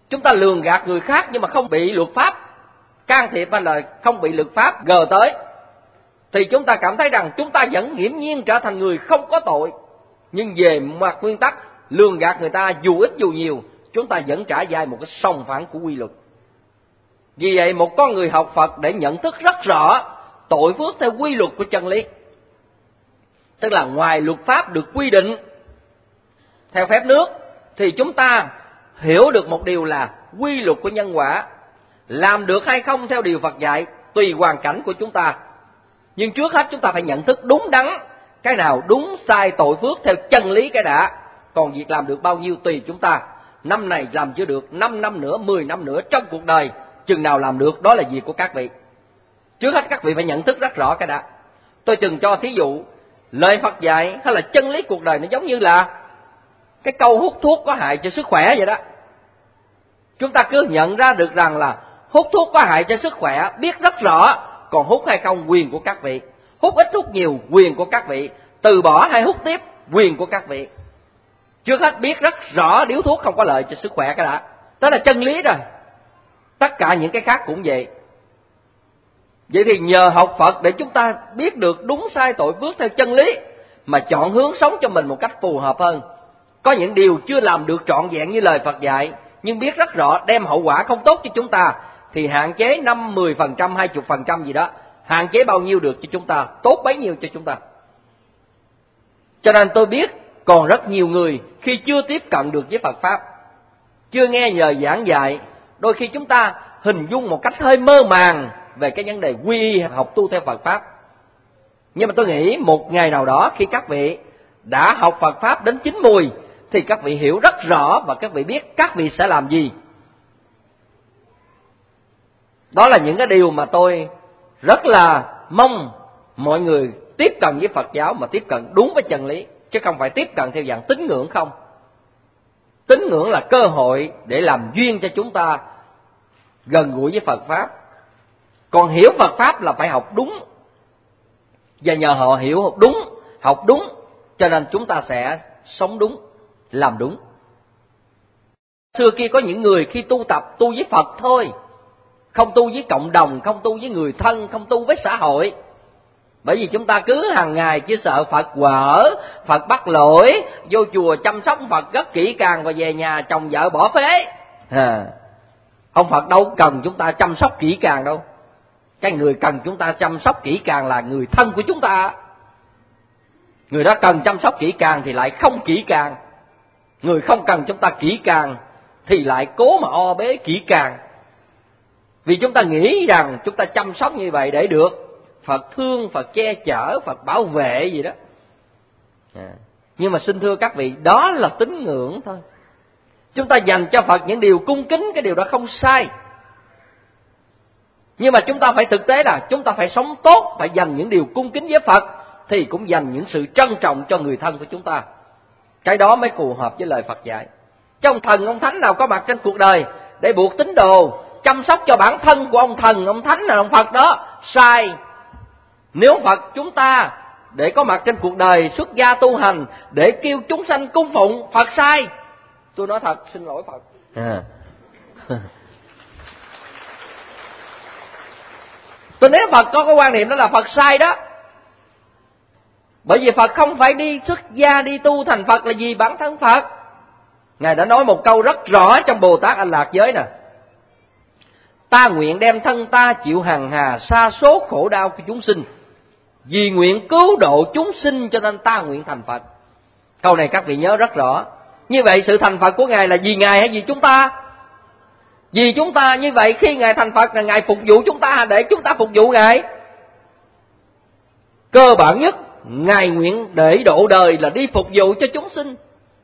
chúng ta lường gạt người khác nhưng mà không bị luật pháp can thiệp hay là không bị luật pháp gờ tới, thì chúng ta cảm thấy rằng chúng ta vẫn nghiễm nhiên trở thành người không có tội. Nhưng về mặt nguyên tắc, lường gạt người ta dù ít dù nhiều, chúng ta vẫn trả dài một cái sòng phẳng của quy luật. Vì vậy một con người học Phật để nhận thức rất rõ tội phước theo quy luật của chân lý, tức là ngoài luật pháp được quy định theo phép nước, thì chúng ta hiểu được một điều là quy luật của nhân quả. Làm được hay không theo điều Phật dạy tùy hoàn cảnh của chúng ta. Nhưng trước hết chúng ta phải nhận thức đúng đắn cái nào đúng sai tội phước theo chân lý cái đã. Còn việc làm được bao nhiêu tùy chúng ta. Năm này làm chưa được, năm năm nữa, mười năm nữa trong cuộc đời, chừng nào làm được đó là việc của các vị. Trước hết các vị phải nhận thức rất rõ cái đã. Tôi từng cho thí dụ, lời Phật dạy hay là chân lý cuộc đời nó giống như là cái câu hút thuốc có hại cho sức khỏe vậy đó. Chúng ta cứ nhận ra được rằng là hút thuốc có hại cho sức khỏe, biết rất rõ, còn hút hay không quyền của các vị. Hút ít hút nhiều quyền của các vị, từ bỏ hay hút tiếp quyền của các vị. Trước hết biết rất rõ điếu thuốc không có lợi cho sức khỏe cái đã. Đó là chân lý rồi. Tất cả những cái khác cũng vậy. Vậy thì nhờ học Phật để chúng ta biết được đúng sai tội phước theo chân lý, mà chọn hướng sống cho mình một cách phù hợp hơn. Có những điều chưa làm được trọn vẹn như lời Phật dạy, nhưng biết rất rõ đem hậu quả không tốt cho chúng ta, thì hạn chế năm, mười phần trăm, hai mươi phần trăm gì đó. Hạn chế bao nhiêu được cho chúng ta, tốt bấy nhiêu cho chúng ta. Cho nên tôi biết còn rất nhiều người khi chưa tiếp cận được với Phật Pháp, chưa nghe nhờ giảng dạy, đôi khi chúng ta hình dung một cách hơi mơ màng về cái vấn đề quy y học tu theo Phật Pháp. Nhưng mà tôi nghĩ một ngày nào đó khi các vị đã học Phật Pháp đến chín mùi, thì các vị hiểu rất rõ và các vị biết các vị sẽ làm gì. Đó là những cái điều mà tôi rất là mong mọi người tiếp cận với Phật giáo mà tiếp cận đúng với chân lý, chứ không phải tiếp cận theo dạng tín ngưỡng không. Tín ngưỡng là cơ hội để làm duyên cho chúng ta gần gũi với Phật Pháp. Còn hiểu Phật Pháp là phải học đúng. Và nhờ họ hiểu học đúng, học đúng, cho nên chúng ta sẽ sống đúng, làm đúng. Xưa kia có những người khi tu tập tu với Phật thôi, không tu với cộng đồng, không tu với người thân, không tu với xã hội. Bởi vì chúng ta cứ hàng ngày chỉ sợ Phật quở, Phật bắt lỗi, vô chùa chăm sóc Phật rất kỹ càng và về nhà chồng vợ bỏ phế. À, ông Phật đâu cần chúng ta chăm sóc kỹ càng đâu. Cái người cần chúng ta chăm sóc kỹ càng là người thân của chúng ta. Người đó cần chăm sóc kỹ càng thì lại không kỹ càng. Người không cần chúng ta kỹ càng thì lại cố mà o bế kỹ càng. Vì chúng ta nghĩ rằng chúng ta chăm sóc như vậy để được Phật thương, Phật che chở, Phật bảo vệ gì đó. À, nhưng mà xin thưa các vị, đó là tín ngưỡng thôi. Chúng ta dành cho Phật những điều cung kính, cái điều đó không sai. Nhưng mà chúng ta phải thực tế là chúng ta phải sống tốt, phải dành những điều cung kính với Phật, thì cũng dành những sự trân trọng cho người thân của chúng ta. Cái đó mới phù hợp với lời Phật dạy. Chứ ông thần, ông thánh nào có mặt trên cuộc đời để buộc tín đồ chăm sóc cho bản thân của ông thần, ông thánh là ông Phật đó, sai. Nếu Phật chúng ta để có mặt trên cuộc đời xuất gia tu hành để kêu chúng sanh cung phụng, Phật sai. Tôi nói thật, xin lỗi Phật. À. Tôi nếu Phật có cái quan niệm đó là Phật sai đó. Bởi vì Phật không phải đi xuất gia đi tu thành Phật là vì bản thân Phật. Ngài đã nói một câu rất rõ trong Bồ Tát A Lạc Giới nè: ta nguyện đem thân ta chịu hằng hà sa số khổ đau của chúng sinh, vì nguyện cứu độ chúng sinh cho nên ta nguyện thành Phật. Câu này các vị nhớ rất rõ. Như vậy sự thành Phật của Ngài là vì Ngài hay vì chúng ta? Vì chúng ta. Như vậy khi Ngài thành Phật là Ngài phục vụ chúng ta để chúng ta phục vụ Ngài. Cơ bản nhất, Ngài nguyện để độ đời là đi phục vụ cho chúng sinh,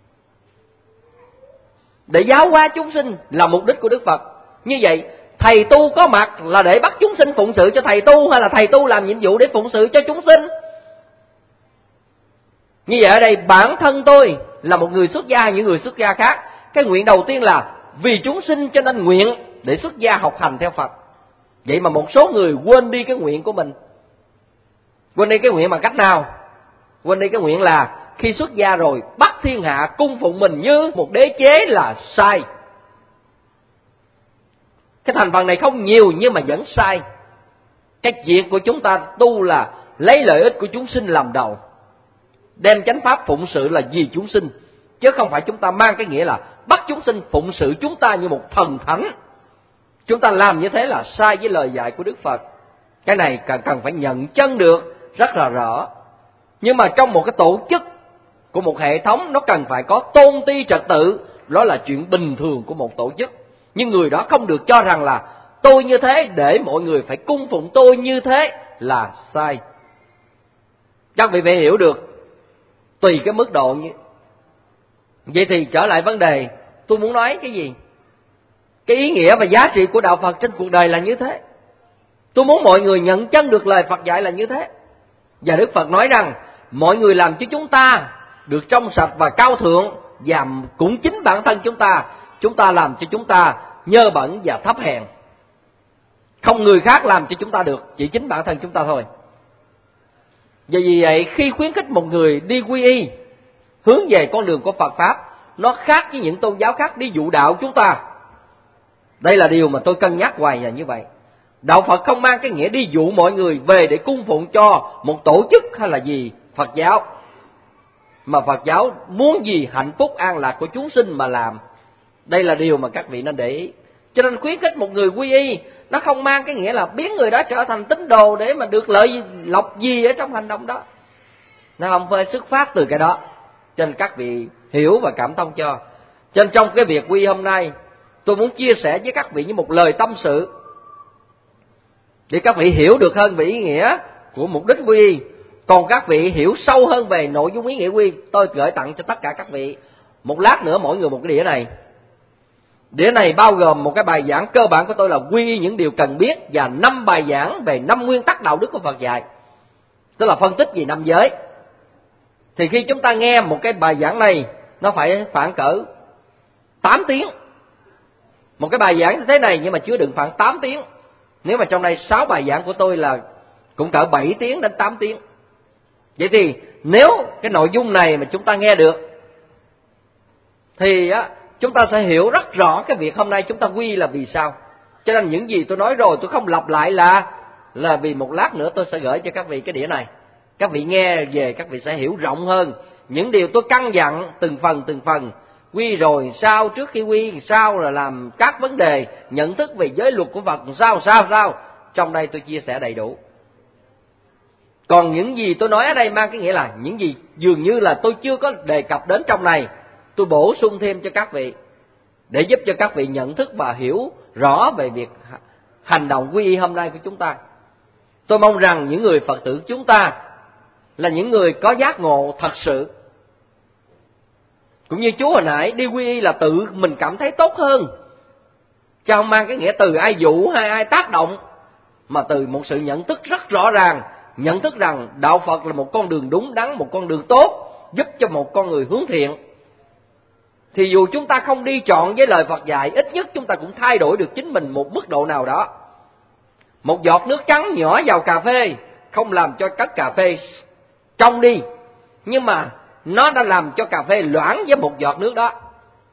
để giáo hóa chúng sinh là mục đích của Đức Phật. Như vậy thầy tu có mặt là để bắt chúng sinh phụng sự cho thầy tu, hay là thầy tu làm nhiệm vụ để phụng sự cho chúng sinh? Như vậy ở đây bản thân tôi là một người xuất gia, những người xuất gia khác, cái nguyện đầu tiên là vì chúng sinh cho nên nguyện để xuất gia học hành theo Phật. Vậy mà một số người quên đi cái nguyện của mình. Quên đi cái nguyện bằng cách nào? Quên đi cái nguyện là khi xuất gia rồi bắt thiên hạ cung phụng mình như một đế chế là sai. Cái thành phần này không nhiều nhưng mà vẫn sai. Cái việc của chúng ta tu là lấy lợi ích của chúng sinh làm đầu, đem chánh pháp phụng sự là vì chúng sinh, chứ không phải chúng ta mang cái nghĩa là bắt chúng sinh phụng sự chúng ta như một thần thánh. Chúng ta làm như thế là sai với lời dạy của Đức Phật. Cái này cần, cần phải nhận chân được rất là rõ. Nhưng mà trong một cái tổ chức của một hệ thống, nó cần phải có tôn ti trật tự. Đó là chuyện bình thường của một tổ chức. Nhưng người đó không được cho rằng là tôi như thế để mọi người phải cung phụng tôi như thế là sai. Các vị phải hiểu được tùy cái mức độ như vậy. Thì trở lại vấn đề tôi muốn nói cái gì. Cái ý nghĩa và giá trị của đạo Phật trên cuộc đời là như thế. Tôi muốn mọi người nhận chân được lời Phật dạy là như thế. Và Đức Phật nói rằng mọi người làm cho chúng ta được trong sạch và cao thượng, và cũng chính bản thân chúng ta, chúng ta làm cho chúng ta nhơ bẩn và thấp hèn. Không người khác làm cho chúng ta được, chỉ chính bản thân chúng ta thôi. Và vì vậy khi khuyến khích một người đi quy y, hướng về con đường của Phật Pháp, nó khác với những tôn giáo khác đi dụ đạo chúng ta. Đây là điều mà tôi cân nhắc hoài là như vậy. Đạo Phật không mang cái nghĩa đi dụ mọi người về để cung phụng cho một tổ chức hay là gì Phật giáo, mà Phật giáo muốn gì hạnh phúc an lạc của chúng sinh mà làm. Đây là điều mà các vị nên để ý. Cho nên khuyến khích một người quy y, nó không mang cái nghĩa là biến người đó trở thành tín đồ để mà được lợi lộc gì ở trong hành động đó. Nó không phải xuất phát từ cái đó. Cho nên các vị hiểu và cảm thông cho. Cho nên trong cái việc quy y hôm nay, tôi muốn chia sẻ với các vị như một lời tâm sự, để các vị hiểu được hơn về ý nghĩa của mục đích quy y. Còn các vị hiểu sâu hơn về nội dung ý nghĩa quy, tôi gửi tặng cho tất cả các vị một lát nữa mỗi người một cái đĩa này. Đĩa này bao gồm một cái bài giảng cơ bản của tôi là quy y những điều cần biết, và năm bài giảng về năm nguyên tắc đạo đức của Phật dạy, tức là phân tích về năm giới. Thì khi chúng ta nghe một cái bài giảng này, nó phải khoảng cỡ tám tiếng. Một cái bài giảng như thế này nhưng mà chứa đựng khoảng tám tiếng. Nếu mà trong đây sáu bài giảng của tôi là cũng cỡ bảy tiếng đến tám tiếng. Vậy thì nếu cái nội dung này mà chúng ta nghe được, thì á, chúng ta sẽ hiểu rất rõ cái việc hôm nay chúng ta quy là vì sao. Cho nên những gì tôi nói rồi tôi không lặp lại là là vì một lát nữa tôi sẽ gửi cho các vị cái đĩa này. Các vị nghe về các vị sẽ hiểu rộng hơn những điều tôi căn dặn từng phần từng phần. Quy rồi sao, trước khi quy sao, là làm các vấn đề nhận thức về giới luật của Phật sao sao sao. Trong đây tôi chia sẻ đầy đủ. Còn những gì tôi nói ở đây mang cái nghĩa là những gì dường như là tôi chưa có đề cập đến trong này, tôi bổ sung thêm cho các vị, để giúp cho các vị nhận thức và hiểu rõ về việc hành động quy y hôm nay của chúng ta. Tôi mong rằng những người Phật tử chúng ta là những người có giác ngộ thật sự. Cũng như chú hồi nãy, đi quy y là tự mình cảm thấy tốt hơn, chứ không mang cái nghĩa từ ai dụ hay ai tác động, mà từ một sự nhận thức rất rõ ràng, nhận thức rằng đạo Phật là một con đường đúng đắn, một con đường tốt, giúp cho một con người hướng thiện. Thì dù chúng ta không đi trọn với lời Phật dạy, ít nhất chúng ta cũng thay đổi được chính mình một mức độ nào đó. Một giọt nước trắng nhỏ vào cà phê không làm cho cắt cà phê trong đi, nhưng mà nó đã làm cho cà phê loãng với một giọt nước đó.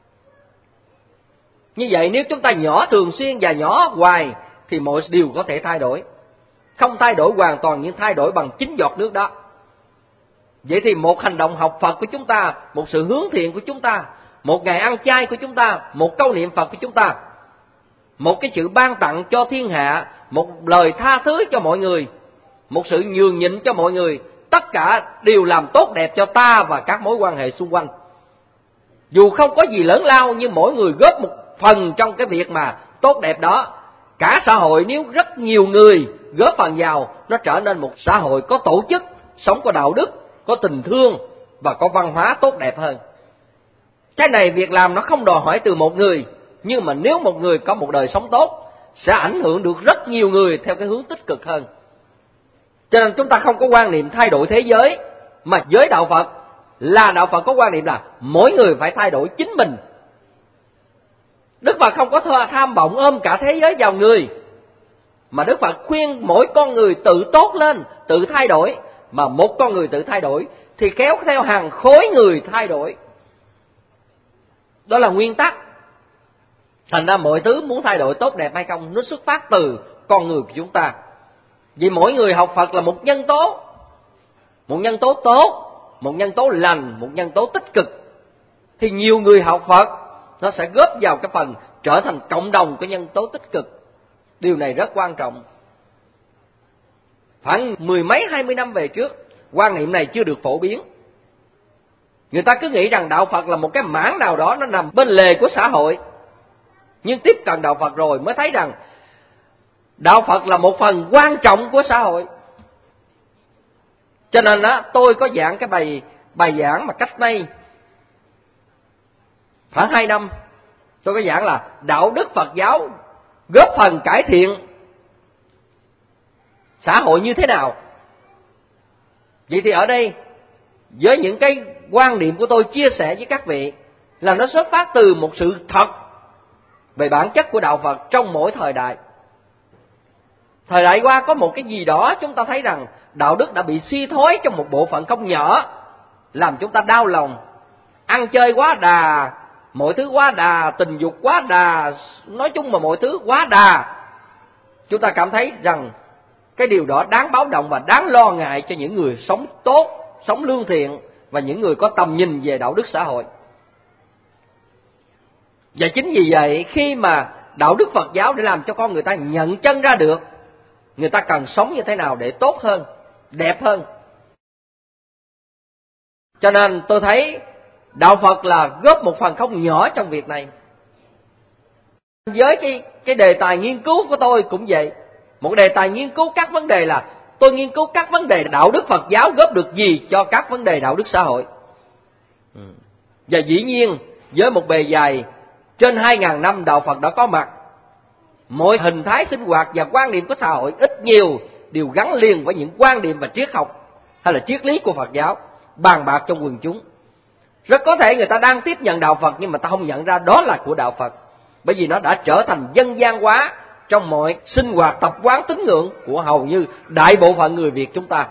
Như vậy nếu chúng ta nhỏ thường xuyên và nhỏ hoài thì mọi điều có thể thay đổi. Không thay đổi hoàn toàn nhưng thay đổi bằng chính giọt nước đó. Vậy thì một hành động học Phật của chúng ta, một sự hướng thiện của chúng ta, một ngày ăn chay của chúng ta, một câu niệm Phật của chúng ta, một cái sự ban tặng cho thiên hạ, một lời tha thứ cho mọi người, một sự nhường nhịn cho mọi người, tất cả đều làm tốt đẹp cho ta và các mối quan hệ xung quanh. Dù không có gì lớn lao, nhưng mỗi người góp một phần trong cái việc mà tốt đẹp đó. Cả xã hội nếu rất nhiều người góp phần vào, nó trở nên một xã hội có tổ chức, sống có đạo đức, có tình thương và có văn hóa tốt đẹp hơn. Cái này việc làm nó không đòi hỏi từ một người, nhưng mà nếu một người có một đời sống tốt, sẽ ảnh hưởng được rất nhiều người theo cái hướng tích cực hơn. Cho nên chúng ta không có quan niệm thay đổi thế giới, mà giới đạo Phật là đạo Phật có quan niệm là mỗi người phải thay đổi chính mình. Đức Phật không có tham vọng ôm cả thế giới vào người, mà Đức Phật khuyên mỗi con người tự tốt lên, tự thay đổi. Mà một con người tự thay đổi thì kéo theo hàng khối người thay đổi. Đó là nguyên tắc. Thành ra mọi thứ muốn thay đổi tốt đẹp hay không, nó xuất phát từ con người của chúng ta. Vì mỗi người học Phật là một nhân tố, một nhân tố tốt, một nhân tố lành, một nhân tố tích cực. Thì nhiều người học Phật nó sẽ góp vào cái phần trở thành cộng đồng của nhân tố tích cực. Điều này rất quan trọng. Khoảng mười mấy hai mươi năm về trước, quan niệm này chưa được phổ biến. Người ta cứ nghĩ rằng đạo Phật là một cái mảng nào đó nó nằm bên lề của xã hội. Nhưng tiếp cận đạo Phật rồi mới thấy rằng đạo Phật là một phần quan trọng của xã hội. Cho nên á, tôi có giảng cái bài bài giảng mà cách đây khoảng hai năm, tôi có giảng là đạo đức Phật giáo góp phần cải thiện xã hội như thế nào. Vậy thì ở đây, với những cái quan niệm của tôi chia sẻ với các vị, là nó xuất phát từ một sự thật về bản chất của đạo Phật trong mỗi thời đại. Thời đại qua có một cái gì đó chúng ta thấy rằng đạo đức đã bị suy thoái trong một bộ phận không nhỏ, làm chúng ta đau lòng. Ăn chơi quá đà, mọi thứ quá đà, tình dục quá đà, nói chung mà mọi thứ quá đà. Chúng ta cảm thấy rằng cái điều đó đáng báo động và đáng lo ngại cho những người sống tốt, sống lương thiện và những người có tầm nhìn về đạo đức xã hội. Và chính vì vậy, khi mà đạo đức Phật giáo để làm cho con người ta nhận chân ra được người ta cần sống như thế nào để tốt hơn, đẹp hơn. Cho nên tôi thấy đạo Phật là góp một phần không nhỏ trong việc này. Với cái, cái đề tài nghiên cứu của tôi cũng vậy. Một đề tài nghiên cứu các vấn đề là tôi nghiên cứu các vấn đề đạo đức Phật giáo góp được gì cho các vấn đề đạo đức xã hội. Và dĩ nhiên với một bề dày trên hai ngàn năm đạo Phật đã có mặt, mọi hình thái sinh hoạt và quan niệm của xã hội ít nhiều đều gắn liền với những quan điểm và triết học hay là triết lý của Phật giáo bàn bạc trong quần chúng. Rất có thể người ta đang tiếp nhận đạo Phật nhưng mà ta không nhận ra đó là của đạo Phật, bởi vì nó đã trở thành dân gian hóa trong mọi sinh hoạt tập quán tín ngưỡng của hầu như đại bộ phận người Việt chúng ta.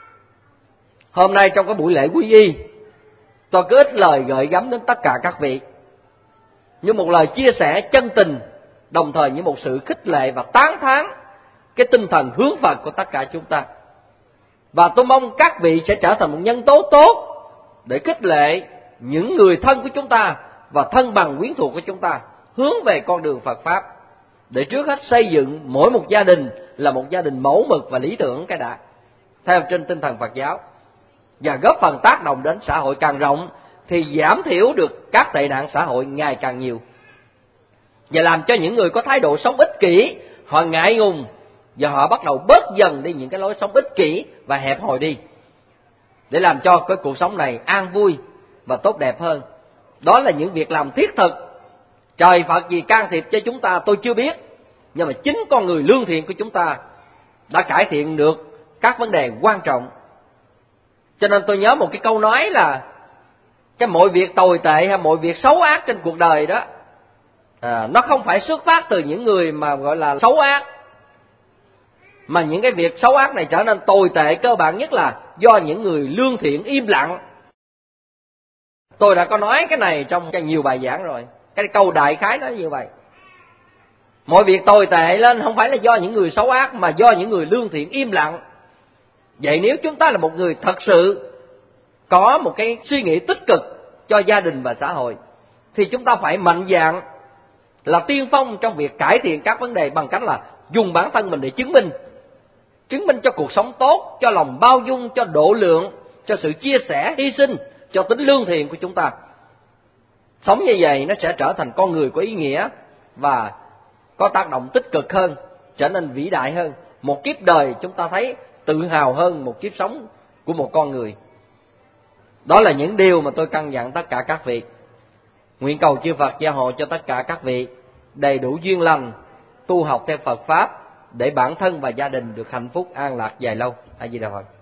Hôm nay trong cái buổi lễ quy y, tôi có ít lời gợi gắm đến tất cả các vị, như một lời chia sẻ chân tình, đồng thời như một sự khích lệ và tán thán cái tinh thần hướng Phật của tất cả chúng ta. Và tôi mong các vị sẽ trở thành một nhân tố tốt để khích lệ những người thân của chúng ta và thân bằng quyến thuộc của chúng ta hướng về con đường Phật Pháp, để trước hết xây dựng mỗi một gia đình là một gia đình mẫu mực và lý tưởng cái đã, theo trên tinh thần Phật giáo, và góp phần tác động đến xã hội càng rộng thì giảm thiểu được các tệ nạn xã hội ngày càng nhiều, và làm cho những người có thái độ sống ích kỷ họ ngại ngùng và họ bắt đầu bớt dần đi những cái lối sống ích kỷ và hẹp hòi đi, để làm cho cái cuộc sống này an vui và tốt đẹp hơn. Đó là những việc làm thiết thực. Trời Phật gì can thiệp cho chúng ta tôi chưa biết, nhưng mà chính con người lương thiện của chúng ta đã cải thiện được các vấn đề quan trọng. Cho nên tôi nhớ một cái câu nói là cái mọi việc tồi tệ hay mọi việc xấu ác trên cuộc đời đó, à, nó không phải xuất phát từ những người mà gọi là xấu ác, mà những cái việc xấu ác này trở nên tồi tệ cơ bản nhất là do những người lương thiện im lặng. Tôi đã có nói cái này trong nhiều bài giảng rồi. Cái câu đại khái nói như vậy. Mọi việc tồi tệ lên không phải là do những người xấu ác, mà do những người lương thiện im lặng. Vậy nếu chúng ta là một người thật sự có một cái suy nghĩ tích cực cho gia đình và xã hội, thì chúng ta phải mạnh dạn là tiên phong trong việc cải thiện các vấn đề bằng cách là dùng bản thân mình để chứng minh. Chứng minh cho cuộc sống tốt, cho lòng bao dung, cho độ lượng, cho sự chia sẻ, hy sinh, cho tính lương thiện của chúng ta. Sống như vậy nó sẽ trở thành con người có ý nghĩa và có tác động tích cực hơn, trở nên vĩ đại hơn. Một kiếp đời chúng ta thấy tự hào hơn một kiếp sống của một con người. Đó là những điều mà tôi căn dặn tất cả các vị. Nguyện cầu chư Phật gia hộ cho tất cả các vị đầy đủ duyên lành, tu học theo Phật Pháp để bản thân và gia đình được hạnh phúc an lạc dài lâu. A Di Đà Phật.